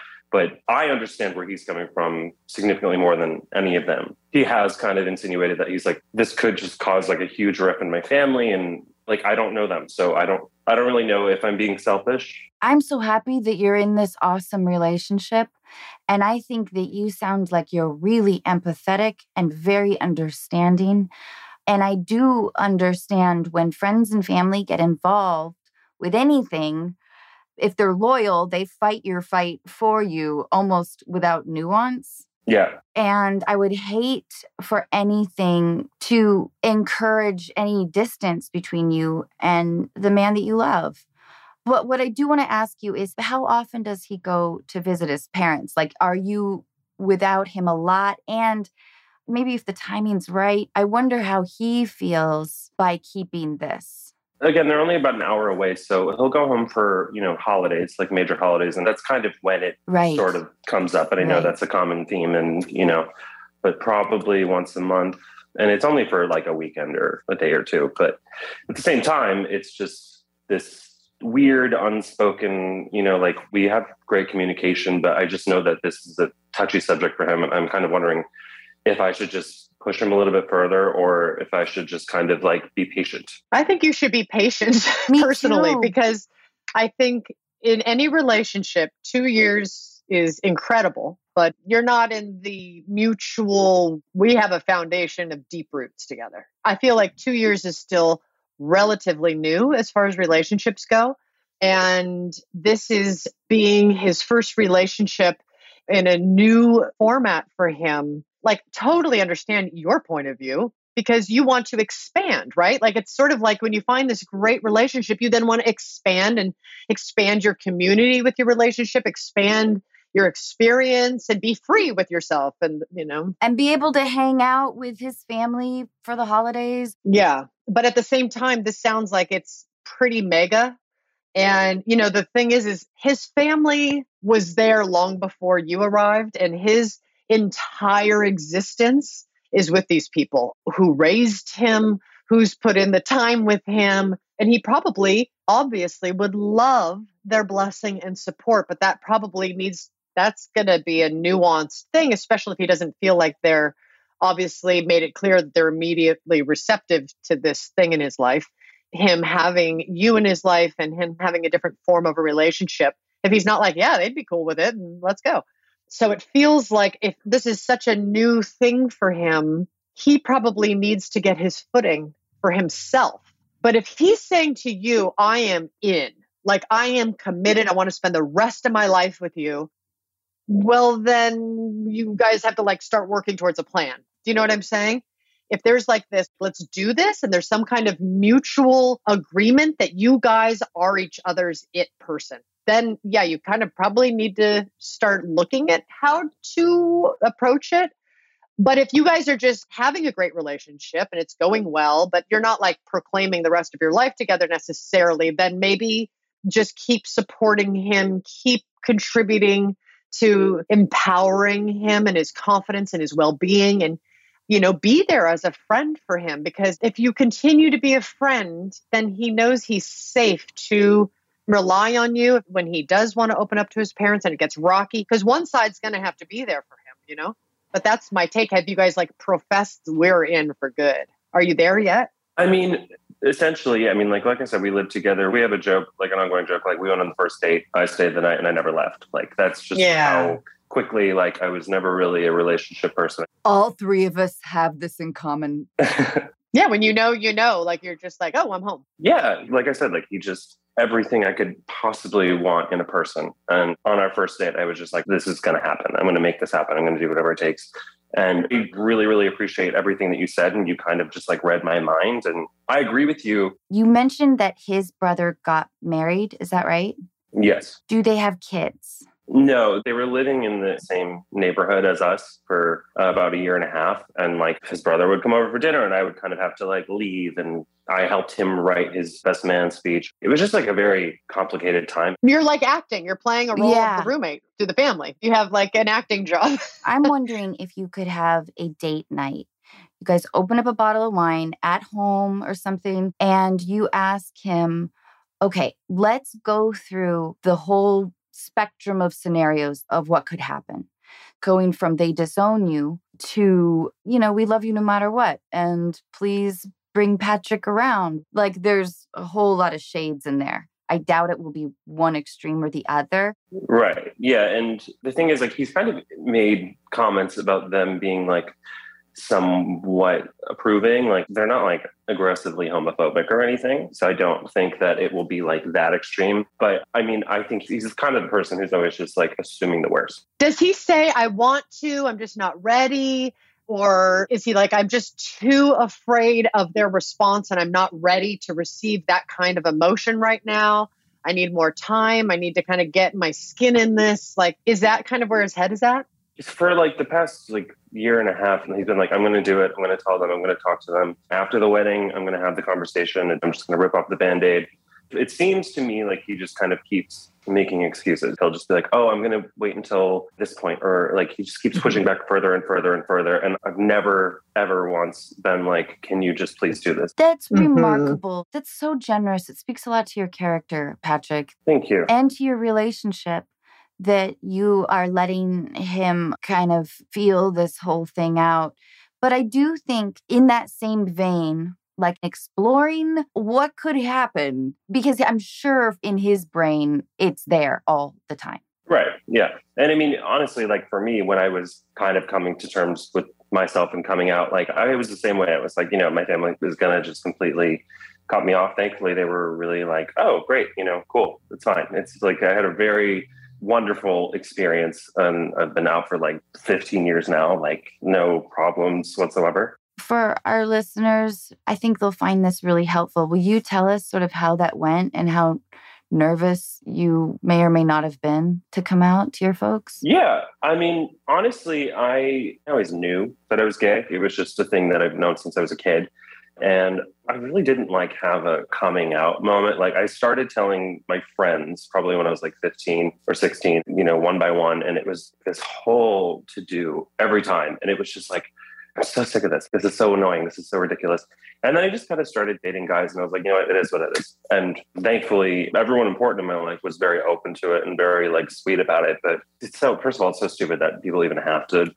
But I understand where he's coming from significantly more than any of them. He has kind of insinuated that he's like, this could just cause like a huge rift in my family. And like, I don't know them. So I don't really know if I'm being selfish. I'm so happy that you're in this awesome relationship. And I think that you sound like you're really empathetic and very understanding. And I do understand when friends and family get involved with anything, if they're loyal, they fight your fight for you almost without nuance. Yeah. And I would hate for anything to encourage any distance between you and the man that you love. But what I do want to ask you is, how often does he go to visit his parents? Like, are you without him a lot? And maybe if the timing's right, I wonder how he feels by keeping this. Again, they're only about an hour away. So he'll go home for, holidays, like major holidays. And that's kind of when it sort of comes up. And I know that's a common theme and, but probably once a month. And it's only for like a weekend or a day or two. But at the same time, it's just this weird, unspoken, like we have great communication, but I just know that this is a touchy subject for him. I'm kind of wondering if I should just push him a little bit further, or if I should just kind of like be patient. I think you should be patient personally, because I think in any relationship, 2 years is incredible, but you're not in the mutual, we have a foundation of deep roots together. I feel like 2 years is still relatively new as far as relationships go. And this is being his first relationship in a new format for him. Like, totally understand your point of view because you want to expand, right? Like, it's sort of like when you find this great relationship, you then want to expand your community with your relationship, expand your experience and be free with yourself and, And be able to hang out with his family for the holidays. Yeah. But at the same time, this sounds like it's pretty mega. And, the thing is his family was there long before you arrived, and his entire existence is with these people who raised him, who's put in the time with him. And he probably, obviously, would love their blessing and support, but that's going to be a nuanced thing, especially if he doesn't feel like they're obviously made it clear that they're immediately receptive to this thing in his life. Him having you in his life and him having a different form of a relationship. If he's not like, yeah, they'd be cool with it and let's go. So it feels like if this is such a new thing for him, he probably needs to get his footing for himself. But if he's saying to you, I am in, like I am committed, I want to spend the rest of my life with you, well, then you guys have to like start working towards a plan. Do you know what I'm saying? If there's like this, let's do this, and there's some kind of mutual agreement that you guys are each other's it person, then yeah, you kind of probably need to start looking at how to approach it. But if you guys are just having a great relationship and it's going well, but you're not like proclaiming the rest of your life together necessarily, then maybe just keep supporting him, keep contributing to empowering him and his confidence and his well-being, and be there as a friend for him. Because if you continue to be a friend, then he knows he's safe to rely on you when he does want to open up to his parents and it gets rocky, because one side's going to have to be there for him, But that's my take. Have you guys like professed we're in for good? Are you there yet? I mean, essentially, like I said, we lived together. We have a joke, like an ongoing joke, like we went on the first date. I stayed the night and I never left. Like that's just how quickly, like I was never really a relationship person. All three of us have this in common. Yeah, when like you're just like, oh, I'm home. Yeah, like I said, like he just, everything I could possibly want in a person. And on our first date, I was just like, this is going to happen. I'm going to make this happen. I'm going to do whatever it takes. And I really, really appreciate everything that you said. And you kind of just like read my mind. And I agree with you. You mentioned that his brother got married. Is that right? Yes. Do they have kids? No, they were living in the same neighborhood as us for about a year and a half. And like his brother would come over for dinner and I would kind of have to like leave. And I helped him write his best man speech. It was just like a very complicated time. You're like acting. You're playing a role of the roommate to the family. You have like an acting job. I'm wondering if you could have a date night. You guys open up a bottle of wine at home or something and you ask him, okay, let's go through the whole spectrum of scenarios of what could happen, going from they disown you to, we love you no matter what. And please bring Patrick around. Like there's a whole lot of shades in there. I doubt it will be one extreme or the other. Right. Yeah. And the thing is like, he's kind of made comments about them being like somewhat approving. Like they're not like aggressively homophobic or anything. So I don't think that it will be like that extreme. But I mean, I think he's kind of the person who's always just like assuming the worst. Does he say, I want to, I'm just not ready? Or is he like, I'm just too afraid of their response and I'm not ready to receive that kind of emotion right now? I need more time. I need to kind of get my skin in this. Like, is that kind of where his head is at? For like the past like year and a half, and he's been like, I'm going to do it. I'm going to tell them. I'm going to talk to them. After the wedding, I'm going to have the conversation and I'm just going to rip off the Band-Aid. It seems to me like he just kind of keeps making excuses. He'll just be like, oh, I'm going to wait until this point. Or like he just keeps pushing back further and further and further. And I've never, ever once been like, can you just please do this? That's remarkable. That's so generous. It speaks a lot to your character, Patrick. Thank you. And to your relationship, that you are letting him kind of feel this whole thing out. But I do think in that same vein, like exploring what could happen, because I'm sure in his brain, it's there all the time. Right. Yeah. And I mean, honestly, like for me, when I was kind of coming to terms with myself and coming out, like I was the same way. I was like, my family was going to just completely cut me off. Thankfully, they were really like, oh, great. Cool. It's fine. It's like I had a very wonderful experience. And I've been out for like 15 years now, like no problems whatsoever. For our listeners, I think they'll find this really helpful. Will you tell us sort of how that went and how nervous you may or may not have been to come out to your folks? Yeah. I mean, honestly, I always knew that I was gay. It was just a thing that I've known since I was a kid. And I really didn't like have a coming out moment. Like I started telling my friends probably when I was like 15 or 16, one by one. And it was this whole to do every time. And it was just like, I'm so sick of this. This is so annoying. This is so ridiculous. And then I just kind of started dating guys and I was like, it is what it is. And thankfully, everyone important in my life was very open to it and very like sweet about it. But it's first of all, it's so stupid that people even have to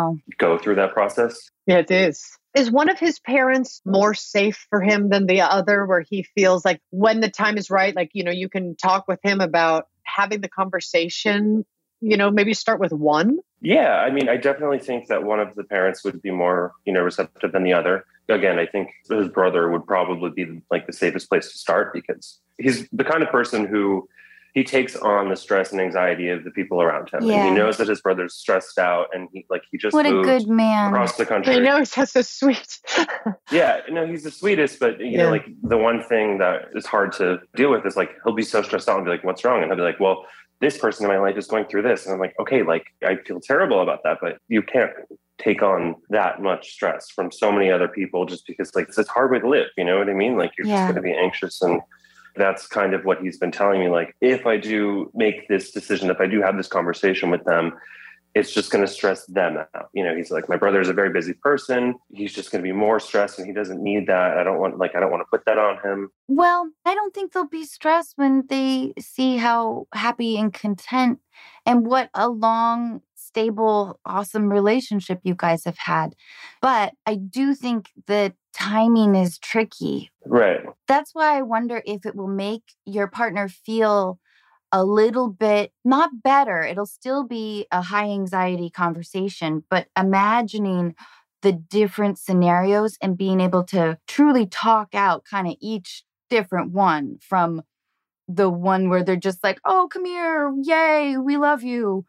go through that process. Yeah, it is. Is one of his parents more safe for him than the other, where he feels like when the time is right, like, you can talk with him about having the conversation, maybe start with one? Yeah, I mean, I definitely think that one of the parents would be more, receptive than the other. Again, I think his brother would probably be like the safest place to start because he's the kind of person who he takes on the stress and anxiety of the people around him. Yeah. And he knows that his brother's stressed out and he just what moved a good man across the country. I know, he's so sweet. Yeah, he's the sweetest, but like the one thing that is hard to deal with is like, he'll be so stressed out and be like, what's wrong? And he'll be like, well, this person in my life is going through this. And I'm like, okay, like I feel terrible about that, but you can't take on that much stress from so many other people just because like it's a hard way to live. You know what I mean? Like you're just going to be anxious. And that's kind of what he's been telling me. Like, if I do make this decision, if I do have this conversation with them, it's just going to stress them out. He's like, my brother is a very busy person. He's just going to be more stressed and he doesn't need that. I don't want to put that on him. Well, I don't think they'll be stressed when they see how happy and content and what a long, stable, awesome relationship you guys have had. But I do think that timing is tricky. Right. That's why I wonder if it will make your partner feel a little bit, not better. It'll still be a high anxiety conversation, but imagining the different scenarios and being able to truly talk out kind of each different one, from the one where they're just like, oh, come here, yay, we love you,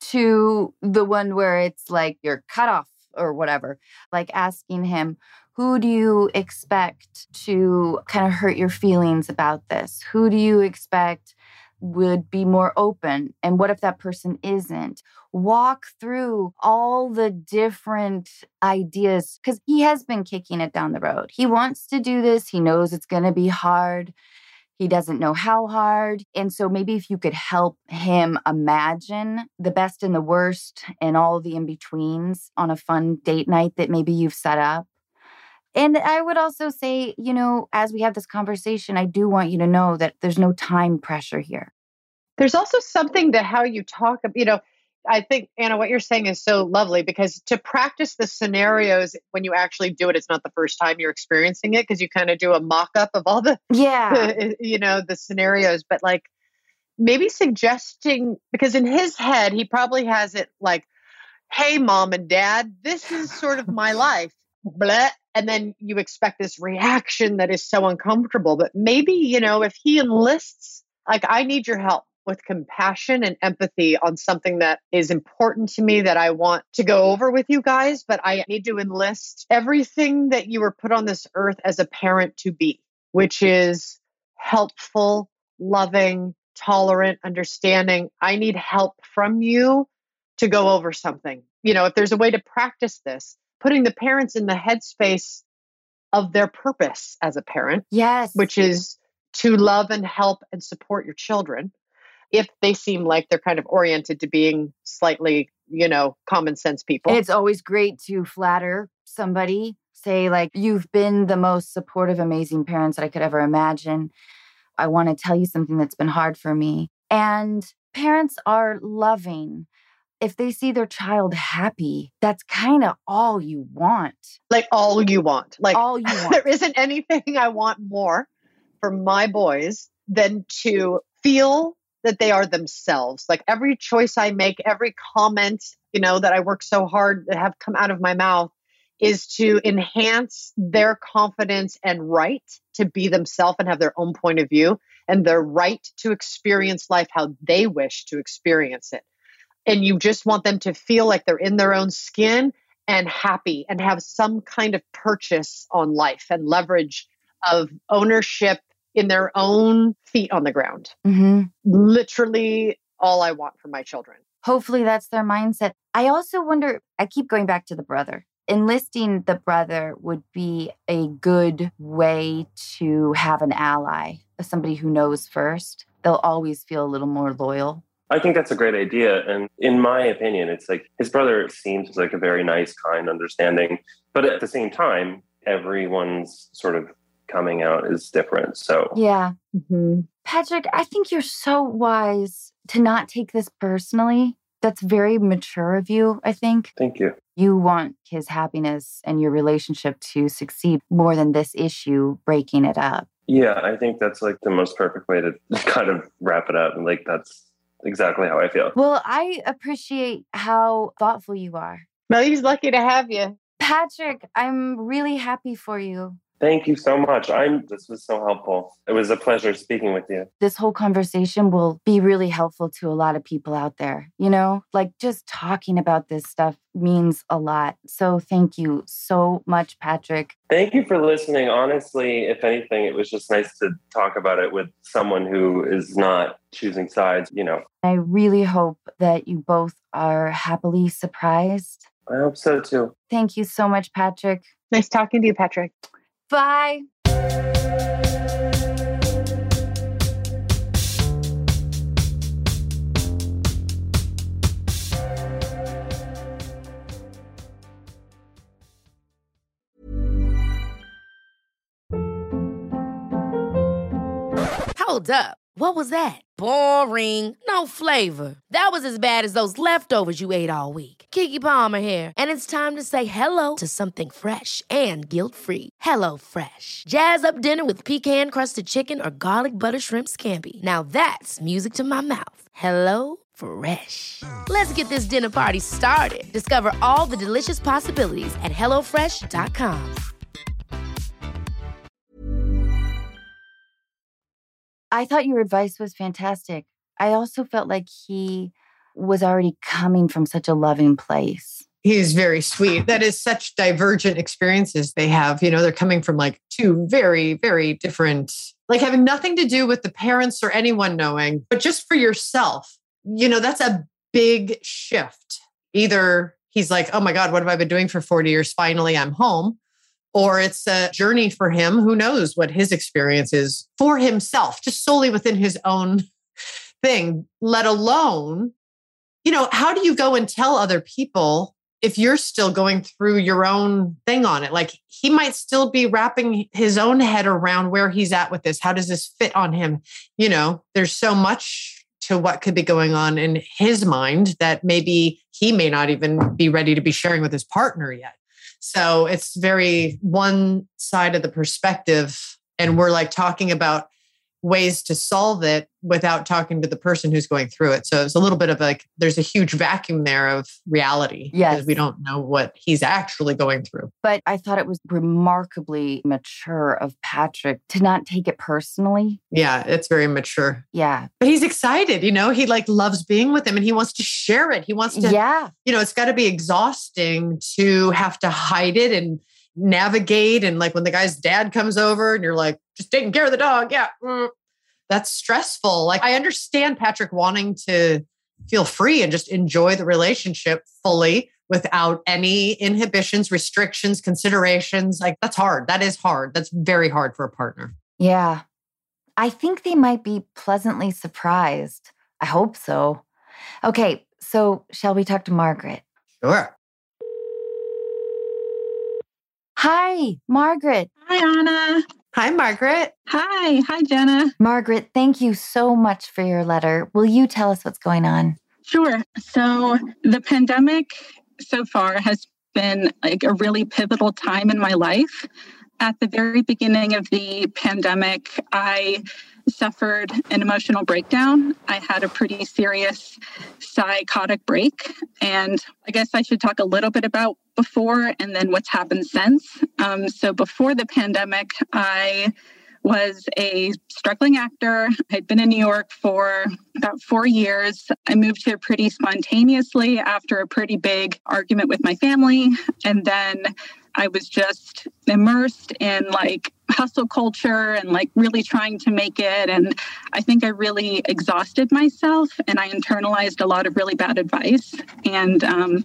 to the one where it's like you're cut off or whatever. Like asking him, who do you expect to kind of hurt your feelings about this? Who do you expect would be more open? And what if that person isn't? Walk through all the different ideas, because he has been kicking it down the road. He wants to do this. He knows it's going to be hard. He doesn't know how hard. And so maybe if you could help him imagine the best and the worst and all the in-betweens on a fun date night that maybe you've set up. And I would also say, as we have this conversation, I do want you to know that there's no time pressure here. There's also something to how you talk. I think, Anna, what you're saying is so lovely, because to practice the scenarios when you actually do it, it's not the first time you're experiencing it, because you kind of do a mock-up of all the scenarios. But like maybe suggesting, because in his head, he probably has it like, hey, mom and dad, this is sort of my life. Blah. And then you expect this reaction that is so uncomfortable. But maybe, if he enlists, like, I need your help with compassion and empathy on something that is important to me that I want to go over with you guys, but I need to enlist everything that you were put on this earth as a parent to be, which is helpful, loving, tolerant, understanding. I need help from you to go over something. If there's a way to practice this, putting the parents in the headspace of their purpose as a parent, yes, which is to love and help and support your children, if they seem like they're kind of oriented to being slightly, common sense people. It's always great to flatter somebody, say like, you've been the most supportive, amazing parents that I could ever imagine. I want to tell you something that's been hard for me. And parents are loving. If they see their child happy, that's kind of all you want. Like all you want. Like all you want. There isn't anything I want more for my boys than to feel that they are themselves. Like every choice I make, every comment, that I work so hard to have come out of my mouth is to enhance their confidence and right to be themselves and have their own point of view and their right to experience life how they wish to experience it. And you just want them to feel like they're in their own skin and happy and have some kind of purchase on life and leverage of ownership in their own feet on the ground. Mm-hmm. Literally all I want for my children. Hopefully that's their mindset. I also wonder, I keep going back to the brother. Enlisting the brother would be a good way to have an ally, somebody who knows first. They'll always feel a little more loyal. I think that's a great idea. And in my opinion, it's like his brother seems like a very nice, kind, understanding. But at the same time, everyone's sort of coming out is different. So yeah. Mm-hmm. Patrick, I think you're so wise to not take this personally. That's very mature of you, I think. Thank you. You want his happiness and your relationship to succeed more than this issue breaking it up. Yeah, I think that's like the most perfect way to kind of wrap it up. And like, that's exactly how I feel. Well, I appreciate how thoughtful you are. Well, he's lucky to have you. Patrick, I'm really happy for you. Thank you so much. This was so helpful. It was a pleasure speaking with you. This whole conversation will be really helpful to a lot of people out there. Like just talking about this stuff means a lot. So thank you so much, Patrick. Thank you for listening. Honestly, if anything, it was just nice to talk about it with someone who is not choosing sides, I really hope that you both are happily surprised. I hope so too. Thank you so much, Patrick. Nice talking to you, Patrick. Bye. Hold up. What was that? Boring. No flavor. That was as bad as those leftovers you ate all week. Keke Palmer here, and it's time to say hello to something fresh and guilt-free. Hello Fresh. Jazz up dinner with pecan-crusted chicken or garlic butter shrimp scampi. Now that's music to my mouth. Hello Fresh. Let's get this dinner party started. Discover all the delicious possibilities at hellofresh.com. I thought your advice was fantastic. I also felt like he was already coming from such a loving place. He's very sweet. That is such divergent experiences they have. They're coming from like two very, very different, like having nothing to do with the parents or anyone knowing, but just for yourself. That's a big shift. Either he's like, oh my God, what have I been doing for 40 years? Finally, I'm home. Or it's a journey for him. Who knows what his experience is for himself, just solely within his own thing, let alone, how do you go and tell other people if you're still going through your own thing on it? Like he might still be wrapping his own head around where he's at with this. How does this fit on him? There's so much to what could be going on in his mind that maybe he may not even be ready to be sharing with his partner yet. So it's very one side of the perspective. And we're like talking about ways to solve it without talking to the person who's going through it. So it's a little bit of like, there's a huge vacuum there of reality. Yes. Because we don't know what he's actually going through. But I thought it was remarkably mature of Patrick to not take it personally. Yeah, it's very mature. Yeah. But he's excited, he like loves being with him and he wants to share it. He wants to, it's got to be exhausting to have to hide it and navigate. And like when the guy's dad comes over and you're like, just taking care of the dog. Yeah. That's stressful. Like I understand Patrick wanting to feel free and just enjoy the relationship fully without any inhibitions, restrictions, considerations. Like that's hard. That is hard. That's very hard for a partner. Yeah. I think they might be pleasantly surprised. I hope so. Okay. So shall we talk to Margaret? Sure. Hi, Margaret. Hi, Anna. Hi, Margaret. Hi, Jenna. Margaret, thank you so much for your letter. Will you tell us what's going on? Sure. So the pandemic so far has been like a really pivotal time in my life. At the very beginning of the pandemic, I suffered an emotional breakdown. I had a pretty serious psychotic break. And I guess I should talk a little bit about before and then what's happened since. So before the pandemic, I was a struggling actor. I'd been in New York for about 4 years. I moved here pretty spontaneously after a pretty big argument with my family. And then I was just immersed in like hustle culture and like really trying to make it. And I think I really exhausted myself and I internalized a lot of really bad advice and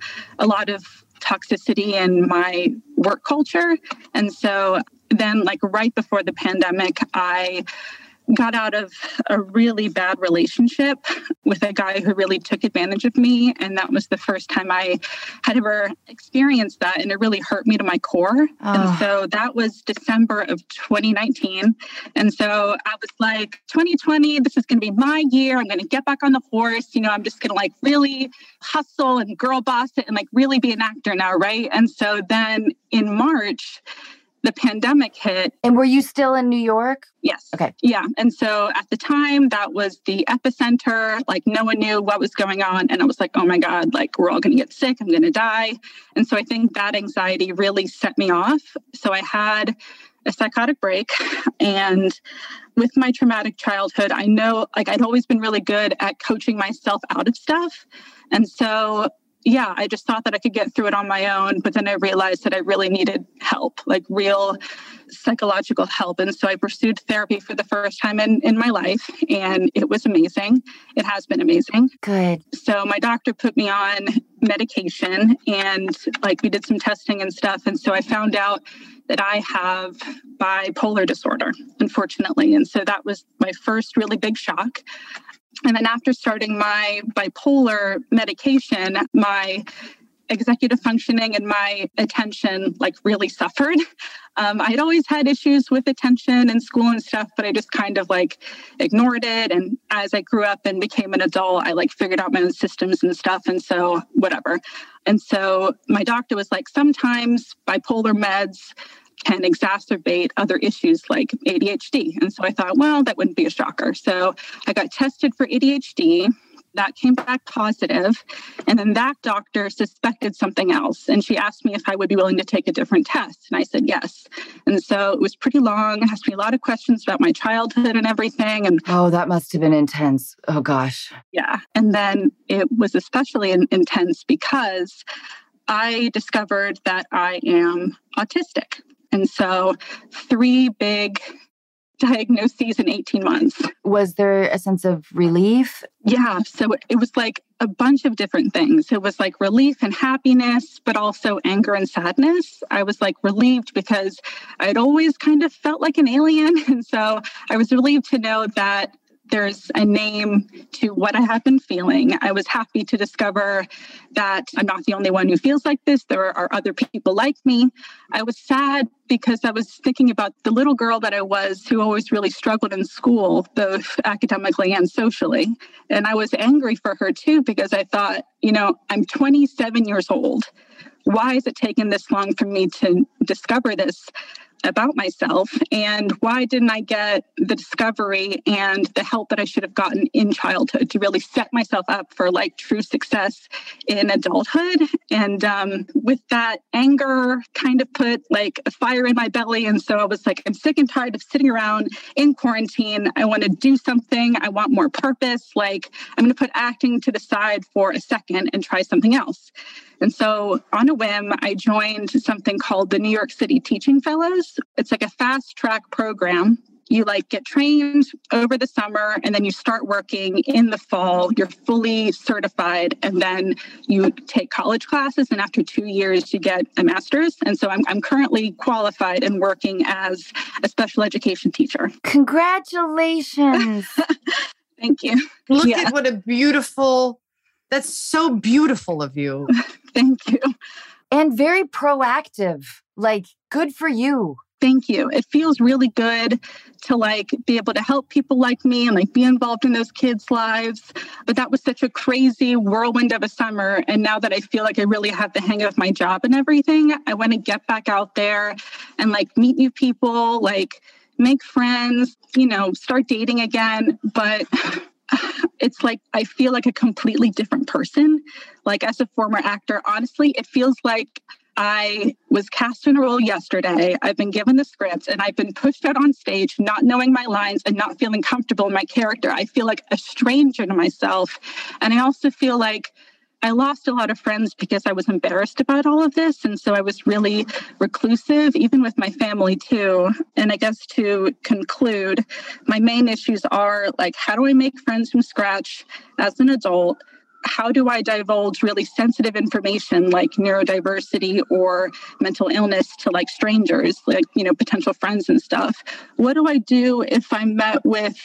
a lot of toxicity in my work culture. And so then like right before the pandemic, I got out of a really bad relationship with a guy who really took advantage of me. And that was the first time I had ever experienced that. And it really hurt me to my core. And so that was December of 2019. And so I was like, 2020, this is going to be my year. I'm going to get back on the horse. You know, I'm just going to like really hustle and girl boss it and like really be an actor now, right? And so then in March, the pandemic hit. And were you still in New York? Yes. Okay. Yeah. And so at the time, that was the epicenter. Like no one knew what was going on. And I was like, oh my God, like we're all going to get sick. I'm going to die. And so I think that anxiety really set me off. So I had a psychotic break. And with my traumatic childhood, I know like I'd always been really good at coaching myself out of stuff. And so yeah, I just thought that I could get through it on my own. But then I realized that I really needed help, like real psychological help. And so I pursued therapy for the first time in my life. And it was amazing. It has been amazing. Good. So my doctor put me on medication and like we did some testing and stuff. And so I found out that I have bipolar disorder, unfortunately. And so that was my first really big shock. And then after starting my bipolar medication, my executive functioning and my attention like really suffered. I had always had issues with attention in school and stuff, but I just kind of like ignored it. And as I grew up and became an adult, I like figured out my own systems and stuff. And so whatever. And so my doctor was like, sometimes bipolar meds can exacerbate other issues like ADHD. And so I thought, well, that wouldn't be a shocker. So I got tested for ADHD. That came back positive. And then that doctor suspected something else. And she asked me if I would be willing to take a different test. And I said, yes. And so it was pretty long. It asked me a lot of questions about my childhood and everything. And oh, that must have been intense. Oh, gosh. Yeah. And then it was especially intense because I discovered that I am autistic. And so 3 big diagnoses in 18 months. Was there a sense of relief? Yeah. So it was like a bunch of different things. It was like relief and happiness, but also anger and sadness. I was like relieved because I'd always kind of felt like an alien. And so I was relieved to know that there's a name to what I have been feeling. I was happy to discover that I'm not the only one who feels like this. There are other people like me. I was sad because I was thinking about the little girl that I was who always really struggled in school, both academically and socially. And I was angry for her too, because I thought, you know, I'm 27 years old. Why is it taking this long for me to discover this about myself? And why didn't I get the discovery and the help that I should have gotten in childhood to really set myself up for like true success in adulthood? And with that, anger kind of put like a fire in my belly. And so I was like, I'm sick and tired of sitting around in quarantine. I want to do something. I want more purpose. Like I'm going to put acting to the side for a second and try something else. And so on a whim, I joined something called the New York City Teaching Fellows. It's like a fast track program. You like get trained over the summer and then you start working in the fall. You're fully certified and then you take college classes. And after 2 years, you get a master's. And so I'm currently qualified and working as a special education teacher. Congratulations. Thank you. Look at what a beautiful, that's so beautiful of you. Thank you. And very proactive, like good for you. Thank you. It feels really good to like be able to help people like me and like be involved in those kids' lives. But that was such a crazy whirlwind of a summer. And now that I feel like I really have the hang of my job and everything, I want to get back out there and like meet new people, like make friends, start dating again. But it's like, I feel like a completely different person. Like as a former actor, honestly, it feels like I was cast in a role yesterday. I've been given the script and I've been pushed out on stage, not knowing my lines and not feeling comfortable in my character. I feel like a stranger to myself. And I also feel like I lost a lot of friends because I was embarrassed about all of this. And so I was really reclusive, even with my family too. And I guess to conclude, my main issues are like, how do I make friends from scratch as an adult? How do I divulge really sensitive information like neurodiversity or mental illness to like strangers, like, potential friends and stuff? What do I do if I'm met with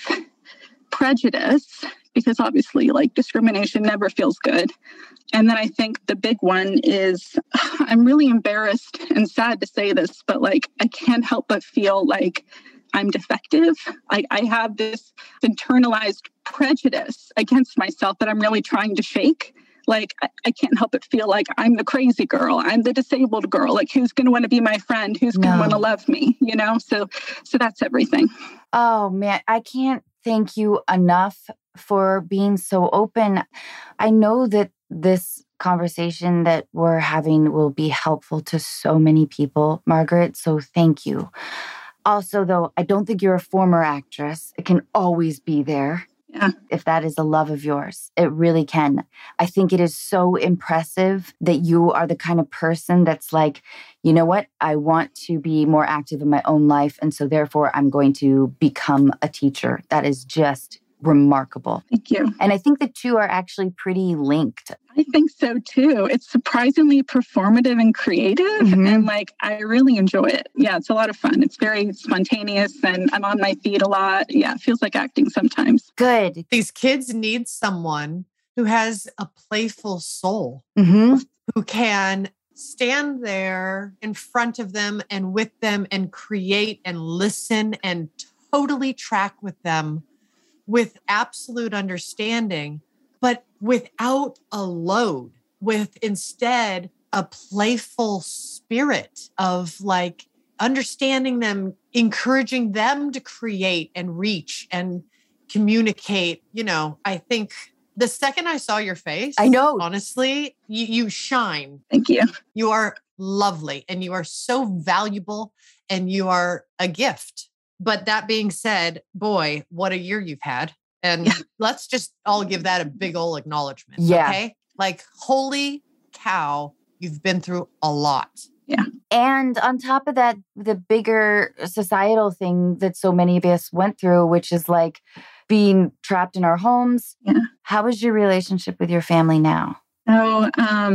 prejudice? Because obviously, like, discrimination never feels good. And then I think the big one is, I'm really embarrassed and sad to say this, but like, I can't help but feel like I'm defective. I have this internalized prejudice against myself that I'm really trying to shake. Like, I can't help but feel like I'm the crazy girl. I'm the disabled girl. Like, who's going to want to be my friend? Who's going to want to love me? So that's everything. Oh, man, I can't thank you enough for being so open. I know that this conversation that we're having will be helpful to so many people, Margaret. So thank you. Also, though, I don't think you're a former actress. It can always be there. Yeah. If that is a love of yours, it really can. I think it is so impressive that you are the kind of person that's like, you know what? I want to be more active in my own life. And so therefore, I'm going to become a teacher. That is just remarkable. Thank you. And I think the two are actually pretty linked. I think so too. It's surprisingly performative and creative. And like, I really enjoy it. Yeah, it's a lot of fun. It's very spontaneous and I'm on my feet a lot. Yeah, it feels like acting sometimes. Good. These kids need someone who has a playful soul, Mm-hmm. who can stand there in front of them and with them and create and listen and totally track with them with absolute understanding, but without a load, with instead a playful spirit of like understanding them, encouraging them to create and reach and communicate. I think the second I saw your face, I know, honestly, you shine. Thank you. You are lovely and you are so valuable and you are a gift. But that being said, boy, what a year you've had. And let's just all give that a big old acknowledgement. Yeah. Okay. Like, holy cow, you've been through a lot. Yeah. And on top of that, the bigger societal thing that so many of us went through, which is like being trapped in our homes. Yeah. How is your relationship with your family now? Oh,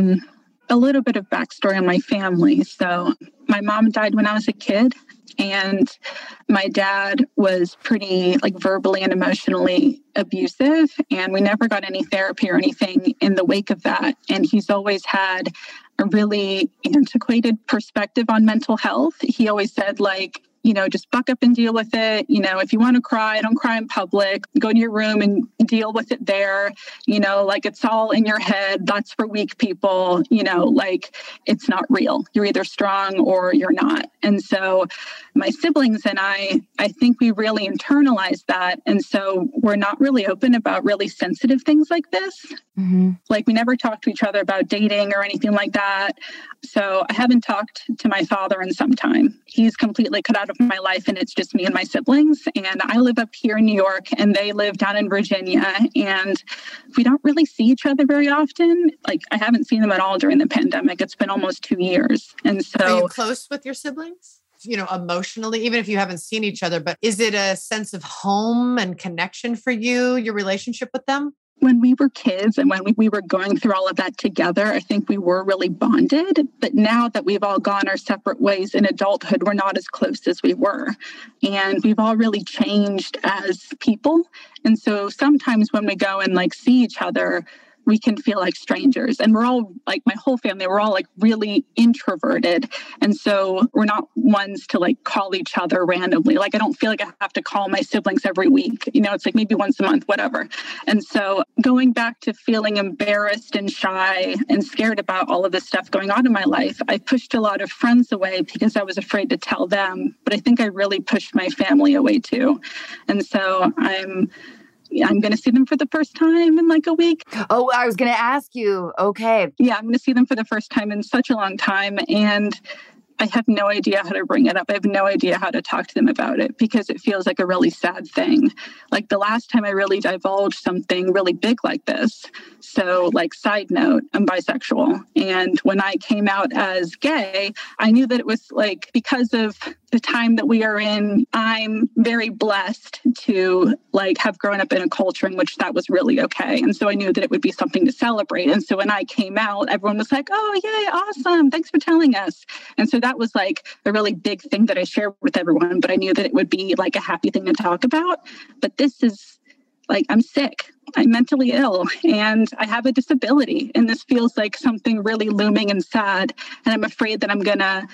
a little bit of backstory on my family. So my mom died when I was a kid. And my dad was pretty like verbally and emotionally abusive. And we never got any therapy or anything in the wake of that. And he's always had a really antiquated perspective on mental health. He always said like, just buck up and deal with it. If you want to cry, don't cry in public. Go to your room and deal with it there. Like it's all in your head. That's for weak people. Like it's not real. You're either strong or you're not. And so my siblings and I think we really internalized that. And so we're not really open about really sensitive things like this. Mm-hmm. Like we never talk to each other about dating or anything like that. So I haven't talked to my father in some time. He's completely cut out of my life and it's just me and my siblings. And I live up here in New York and they live down in Virginia. And we don't really see each other very often. Like I haven't seen them at all during the pandemic. It's been almost 2 years. And so are you close with your siblings? Emotionally, even if you haven't seen each other, but is it a sense of home and connection for you, your relationship with them? When we were kids and when we were going through all of that together, I think we were really bonded. But now that we've all gone our separate ways in adulthood, we're not as close as we were. And we've all really changed as people. And so sometimes when we go and like see each other, we can feel like strangers. And we're all like, my whole family, we're all like really introverted. And so we're not ones to like call each other randomly. Like, I don't feel like I have to call my siblings every week. You know, it's like maybe once a month, whatever. And so going back to feeling embarrassed and shy and scared about all of this stuff going on in my life, I pushed a lot of friends away because I was afraid to tell them. But I think I really pushed my family away too. And so I'm going to see them for the first time in like a week. Oh, I was going to ask you. Okay. Yeah, I'm going to see them for the first time in such a long time. And I have no idea how to bring it up. I have no idea how to talk to them about it because it feels like a really sad thing. Like the last time I really divulged something really big like this. So like side note, I'm bisexual. And when I came out as gay, I knew that it was like because of the time that we are in, I'm very blessed to like have grown up in a culture in which that was really okay. And so I knew that it would be something to celebrate. And so when I came out, everyone was like, oh, yay, awesome. Thanks for telling us. And so that was like a really big thing that I shared with everyone, but I knew that it would be like a happy thing to talk about. But this is like, I'm sick. I'm mentally ill and I have a disability. And this feels like something really looming and sad. And I'm afraid that I'm going to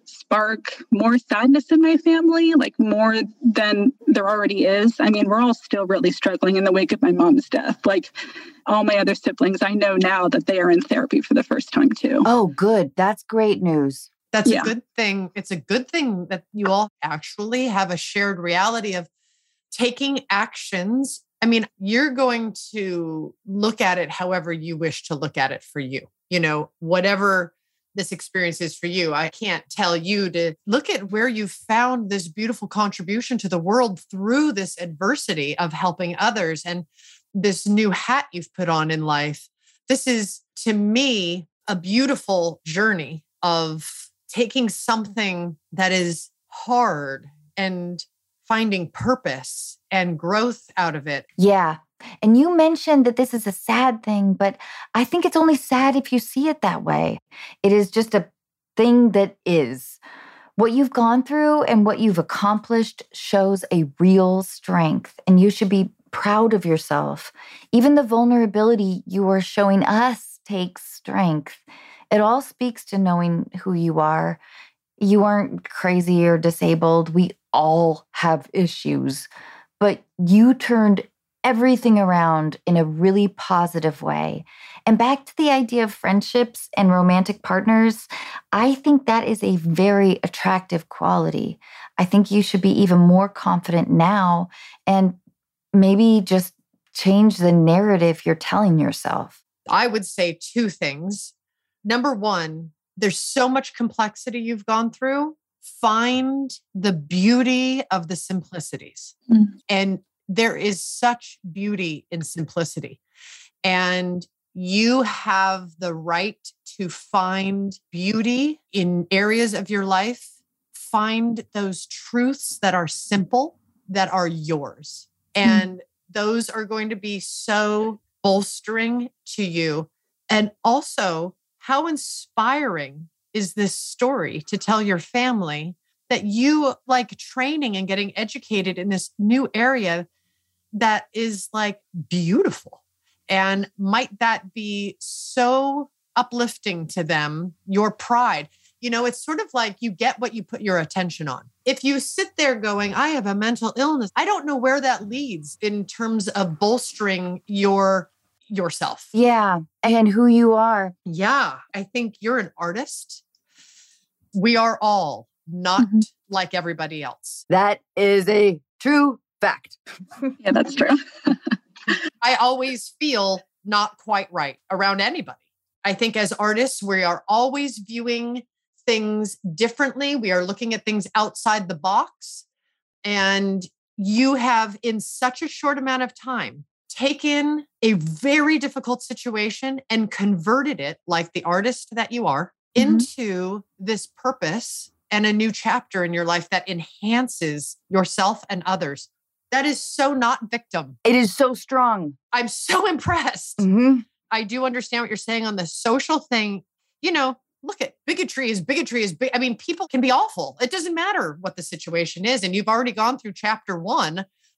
spark more sadness in my family, like more than there already is. I mean, we're all still really struggling in the wake of my mom's death. Like all my other siblings, I know now that they are in therapy for the first time too. Oh, good. That's great news. That's a good thing. It's a good thing that you all actually have a shared reality of taking actions. I mean, you're going to look at it however you wish to look at it for you. You know, whatever this experience is for you. I can't tell you to look at where you found this beautiful contribution to the world through this adversity of helping others and this new hat you've put on in life. This is, to me, a beautiful journey of taking something that is hard and finding purpose and growth out of it. Yeah. And you mentioned that this is a sad thing, but I think it's only sad if you see it that way. It is just a thing that is. What you've gone through and what you've accomplished shows a real strength, and you should be proud of yourself. Even the vulnerability you are showing us takes strength. It all speaks to knowing who you are. You aren't crazy or disabled. We all have issues, but you turned everything around in a really positive way. And back to the idea of friendships and romantic partners, I think that is a very attractive quality. I think you should be even more confident now and maybe just change the narrative you're telling yourself. I would say two things. Number one, there's so much complexity you've gone through. Find the beauty of the simplicities. And there is such beauty in simplicity. And you have the right to find beauty in areas of your life. Find those truths that are simple, that are yours. And those are going to be so bolstering to you. And also, how inspiring is this story to tell your family that you like training and getting educated in this new area that is like beautiful? And might that be so uplifting to them, your pride? You know, it's sort of like you get what you put your attention on. If you sit there going, I have a mental illness, I don't know where that leads in terms of bolstering yourself. Yeah. And who you are. Yeah. I think you're an artist. We are all not like everybody else. That is a true fact. Yeah, that's true. I always feel not quite right around anybody. I think as artists, we are always viewing things differently. We are looking at things outside the box. And you have, in such a short amount of time, taken a very difficult situation and converted it, like the artist that you are, into this purpose and a new chapter in your life that enhances yourself and others. That is so not victim. It is so strong. I'm so impressed. I do understand what you're saying on the social thing. You know, look at bigotry is big. I mean, people can be awful. It doesn't matter what the situation is. And you've already gone through chapter 1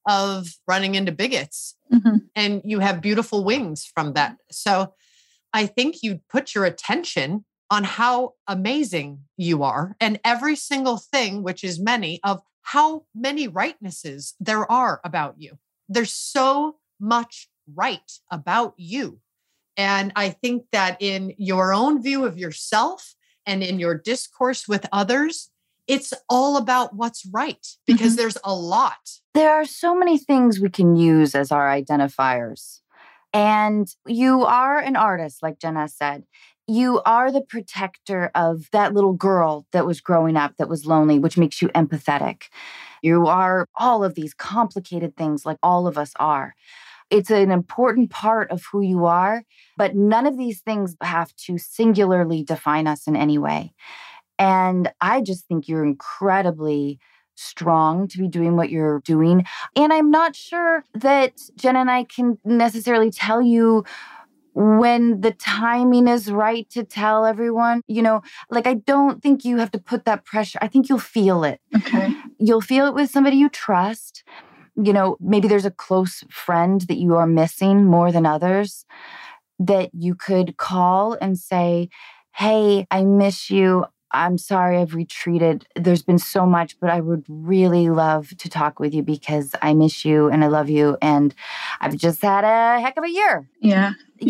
of running into bigots. Mm-hmm. And you have beautiful wings from that. So I think you put your attention on how amazing you are and every single thing, which is many, of how many rightnesses there are about you. There's so much right about you. And I think that in your own view of yourself and in your discourse with others, it's all about what's right because there's a lot. There are so many things we can use as our identifiers. And you are an artist, like Jenna said. You are the protector of that little girl that was growing up, that was lonely, which makes you empathetic. You are all of these complicated things like all of us are. It's an important part of who you are, but none of these things have to singularly define us in any way. And I just think you're incredibly strong to be doing what you're doing. And I'm not sure that Jenna and I can necessarily tell you when the timing is right to tell everyone, I don't think you have to put that pressure. I think you'll feel it. Okay. You'll feel it with somebody you trust. Maybe there's a close friend that you are missing more than others that you could call and say, hey, I miss you. I'm sorry I've retreated. There's been so much, but I would really love to talk with you because I miss you and I love you. And I've just had a heck of a year. Yeah.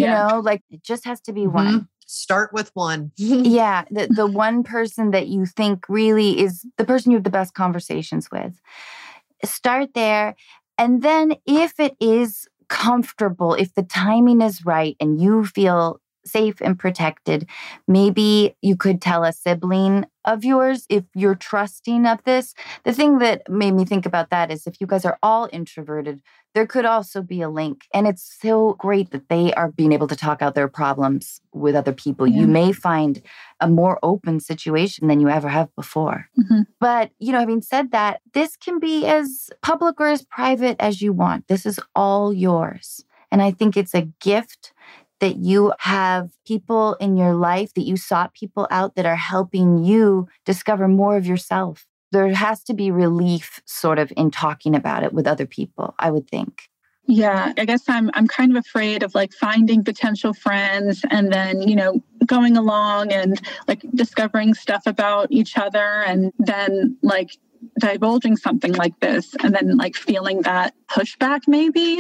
It just has to be one. Start with one. Yeah. The one person that you think really is the person you have the best conversations with. Start there. And then if it is comfortable, if the timing is right and you feel safe and protected, maybe you could tell a sibling of yours if you're trusting of this. The thing that made me think about that is if you guys are all introverted, there could also be a link. And it's so great that they are being able to talk out their problems with other people. Yeah. You may find a more open situation than you ever have before. Mm-hmm. But, having said that, this can be as public or as private as you want. This is all yours. And I think it's a gift that you have people in your life, that you sought people out that are helping you discover more of yourself. There has to be relief sort of in talking about it with other people, I would think. Yeah, I guess I'm kind of afraid of finding potential friends and then, going along and discovering stuff about each other and then divulging something like this and then feeling that pushback maybe.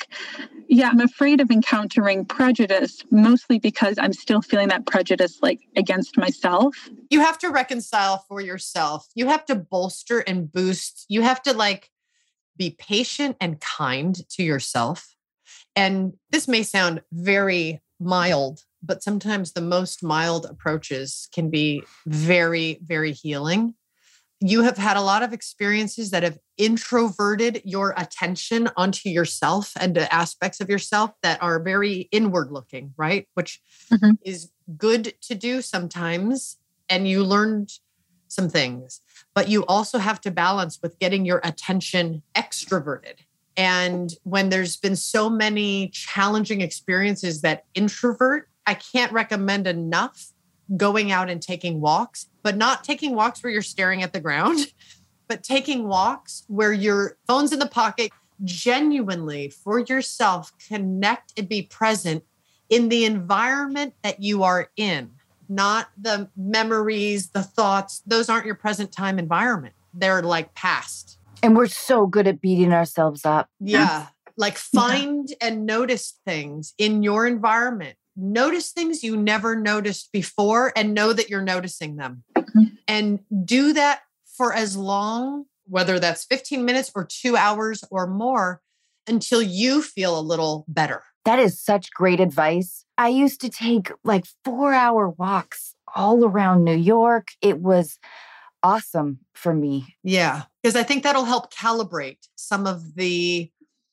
I'm afraid of encountering prejudice, mostly because I'm still feeling that prejudice against myself. You have to reconcile for yourself. You have to bolster and boost. You have to be patient and kind to yourself. And this may sound very mild, but sometimes the most mild approaches can be very, very healing. You have had a lot of experiences that have introverted your attention onto yourself and to aspects of yourself that are very inward looking, right? Which is good to do sometimes. And you learned some things, but you also have to balance with getting your attention extroverted. And when there's been so many challenging experiences that introvert, I can't recommend enough going out and taking walks, but not taking walks where you're staring at the ground, but taking walks where your phone's in the pocket, genuinely for yourself, connect and be present in the environment that you are in, not the memories, the thoughts. Those aren't your present time environment. They're past. And we're so good at beating ourselves up. Yeah. Find and notice things in your environment. Notice things you never noticed before and know that you're noticing them. And do that for as long, whether that's 15 minutes or 2 hours or more, until you feel a little better. That is such great advice. I used to take 4-hour walks all around New York. It was awesome for me. Yeah, because I think that'll help calibrate some of the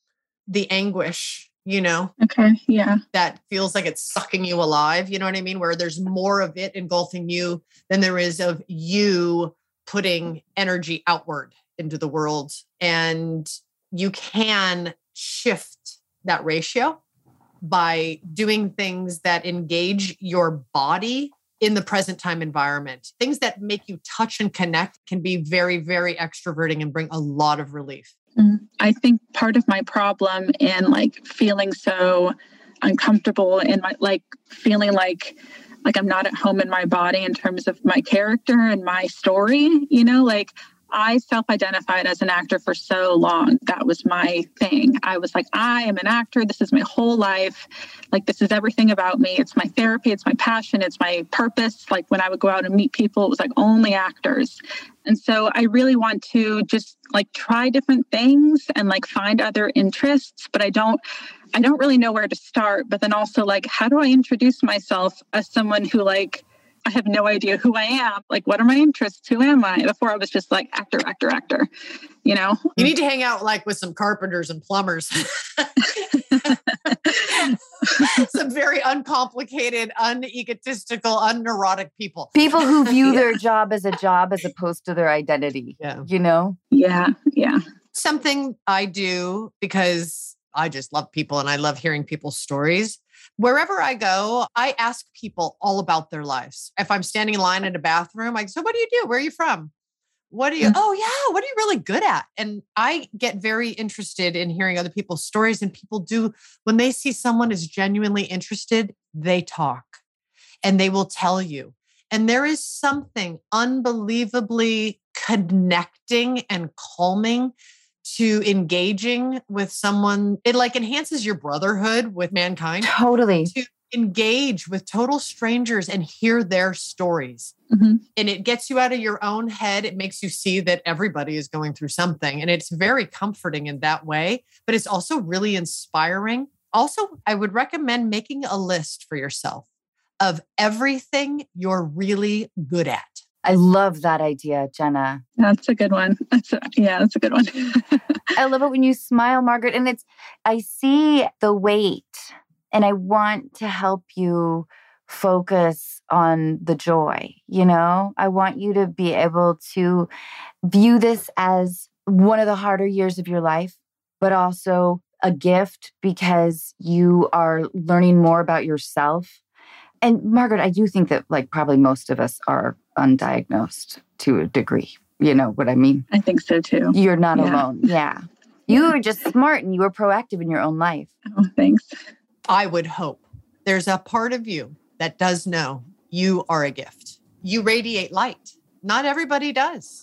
anguish, Okay. Yeah. that feels like it's sucking you alive. You know what I mean? Where there's more of it engulfing you than there is of you putting energy outward into the world. And you can shift that ratio by doing things that engage your body in the present time environment. Things that make you touch and connect can be very, very extroverting and bring a lot of relief. I think part of my problem in like feeling so uncomfortable in my like feeling like I'm not at home in my body in terms of my character and my story, like I self-identified as an actor for so long. That was my thing. I was like, I am an actor. This is my whole life. Like, this is everything about me. It's my therapy. It's my passion. It's my purpose. Like when I would go out and meet people, it was like only actors. And so I really want to just like try different things and like find other interests, but I don't really know where to start. But then also like, how do I introduce myself as someone who like, I have no idea who I am. Like, what are my interests? Who am I? Before I was just like actor. You need to hang out like with some carpenters and plumbers. Some very uncomplicated, unegotistical, unneurotic people. People who view their job as a job as opposed to their identity. Yeah. Yeah. Something I do because I just love people and I love hearing people's stories. Wherever I go, I ask people all about their lives. If I'm standing in line at a bathroom, so what do you do? Where are you from? What are you? Oh yeah. What are you really good at? And I get very interested in hearing other people's stories, and people do, when they see someone is genuinely interested, they talk and they will tell you. And there is something unbelievably connecting and calming to engaging with someone. It like enhances your brotherhood with mankind. Totally. To engage with total strangers and hear their stories. Mm-hmm. And it gets you out of your own head. It makes you see that everybody is going through something. And it's very comforting in that way, but it's also really inspiring. Also, I would recommend making a list for yourself of everything you're really good at. I love that idea, Jenna. That's a good one. That's a good one. I love it when you smile, Margaret. And I see the weight, and I want to help you focus on the joy. I want you to be able to view this as one of the harder years of your life, but also a gift because you are learning more about yourself. And Margaret, I do think that like probably most of us are undiagnosed to a degree. You know what I mean? I think so too. You're not alone. Yeah. You were just smart and you were proactive in your own life. Oh, thanks. I would hope there's a part of you that does know you are a gift. You radiate light. Not everybody does.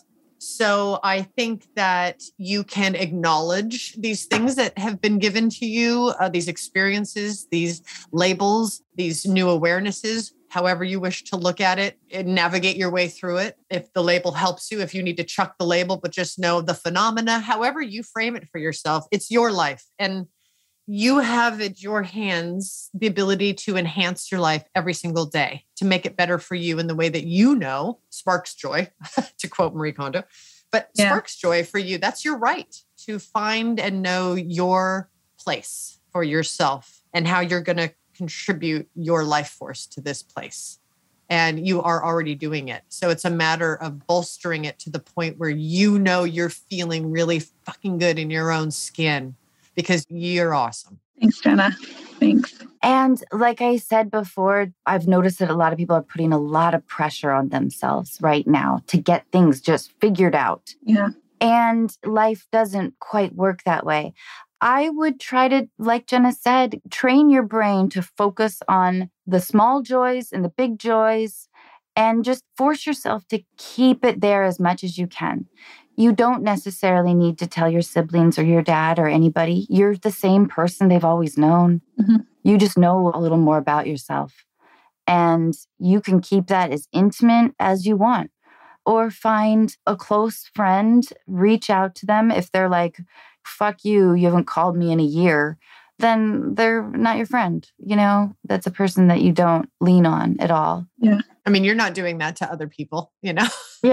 So I think that you can acknowledge these things that have been given to you, these experiences, these labels, these new awarenesses, however you wish to look at it, and navigate your way through it. If the label helps you, if you need to chuck the label, but just know the phenomena, however you frame it for yourself, it's your life. And you have at your hands the ability to enhance your life every single day, to make it better for you in the way that sparks joy, to quote Marie Kondo, but sparks joy for you. That's your right to find and know your place for yourself and how you're going to contribute your life force to this place. And you are already doing it. So it's a matter of bolstering it to the point where you're feeling really fucking good in your own skin. Because you're awesome. Thanks, Jenna. Thanks. And like I said before, I've noticed that a lot of people are putting a lot of pressure on themselves right now to get things just figured out. Yeah. And life doesn't quite work that way. I would try to, like Jenna said, train your brain to focus on the small joys and the big joys and just force yourself to keep it there as much as you can. You don't necessarily need to tell your siblings or your dad or anybody. You're the same person they've always known. Mm-hmm. You just know a little more about yourself. And you can keep that as intimate as you want. Or find a close friend, reach out to them. If they're like, fuck you haven't called me in a year, then they're not your friend. That's a person that you don't lean on at all. Yeah. I mean, you're not doing that to other people, Yeah.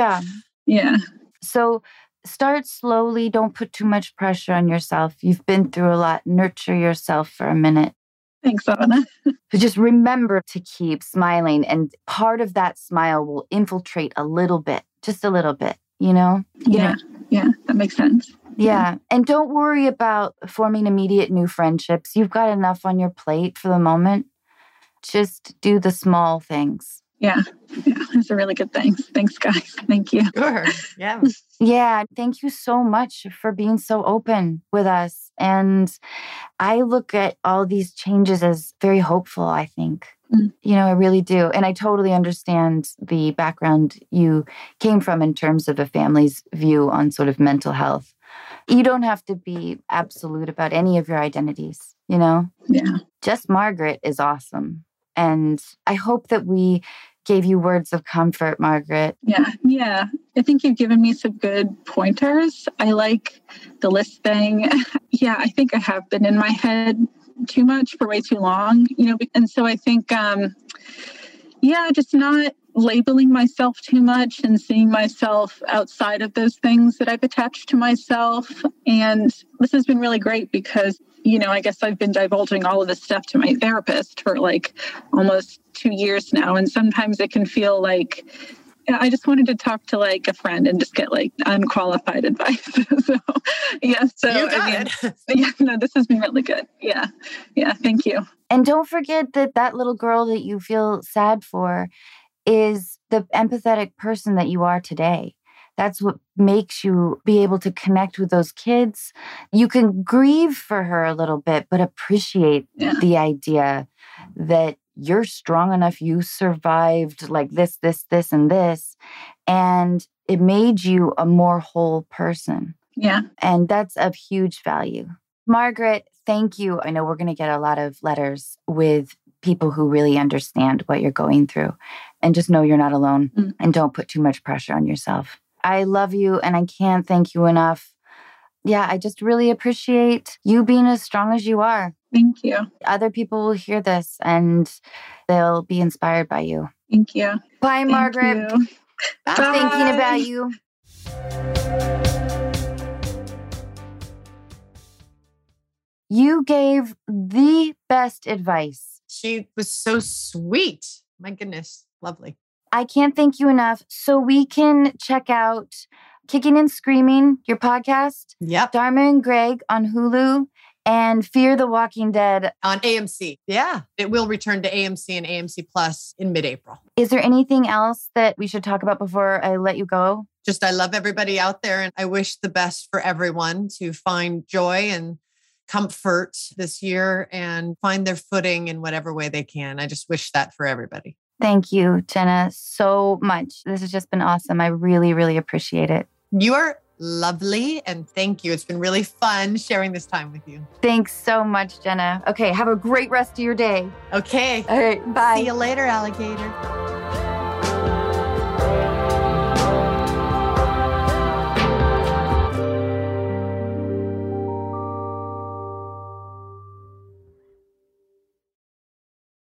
Yeah. So start slowly. Don't put too much pressure on yourself. You've been through a lot. Nurture yourself for a minute. Thanks, Anna. But just remember to keep smiling. And part of that smile will infiltrate a little bit, just a little bit, Yeah. Yeah. That makes sense. Yeah. And don't worry about forming immediate new friendships. You've got enough on your plate for the moment. Just do the small things. Yeah. It's a really good thing. Thanks, guys. Thank you. Sure. Yeah. Yeah. Thank you so much for being so open with us. And I look at all these changes as very hopeful, I think. I really do. And I totally understand the background you came from in terms of a family's view on sort of mental health. You don't have to be absolute about any of your identities, Yeah. Just Margaret is awesome. And I hope that we gave you words of comfort, Margaret. Yeah. I think you've given me some good pointers. I like the list thing. Yeah, I think I have been in my head too much for way too long, and so I think, just not labeling myself too much and seeing myself outside of those things that I've attached to myself. And this has been really great because, I guess I've been divulging all of this stuff to my therapist for like almost 2 years now. And sometimes it can feel like I just wanted to talk to like a friend and just get like unqualified advice. So this has been really good. Yeah. Thank you. And don't forget that little girl that you feel sad for is the empathetic person that you are today. That's what makes you be able to connect with those kids. You can grieve for her a little bit, but appreciate the idea that you're strong enough. You survived like this, and this. And it made you a more whole person. Yeah. And that's of huge value. Margaret, thank you. I know we're going to get a lot of letters with people who really understand what you're going through. And just know you're not alone and don't put too much pressure on yourself. I love you and I can't thank you enough. Yeah, I just really appreciate you being as strong as you are. Thank you. Other people will hear this and they'll be inspired by you. Thank you. Bye, Margaret. You. I'm thinking about you. You gave the best advice. She was so sweet. My goodness. Lovely. I can't thank you enough. So we can check out Kicking and Screaming, your podcast. Yep. Dharma and Greg on Hulu and Fear the Walking Dead on AMC. Yeah. It will return to AMC and AMC Plus in mid-April. Is there anything else that we should talk about before I let you go? Just I love everybody out there and I wish the best for everyone to find joy and comfort this year and find their footing in whatever way they can. I just wish that for everybody. Thank you, Jenna, so much. This has just been awesome. I really, really appreciate it. You are lovely and thank you. It's been really fun sharing this time with you. Thanks so much, Jenna. Okay, have a great rest of your day. Okay. All right, bye. See you later, alligator.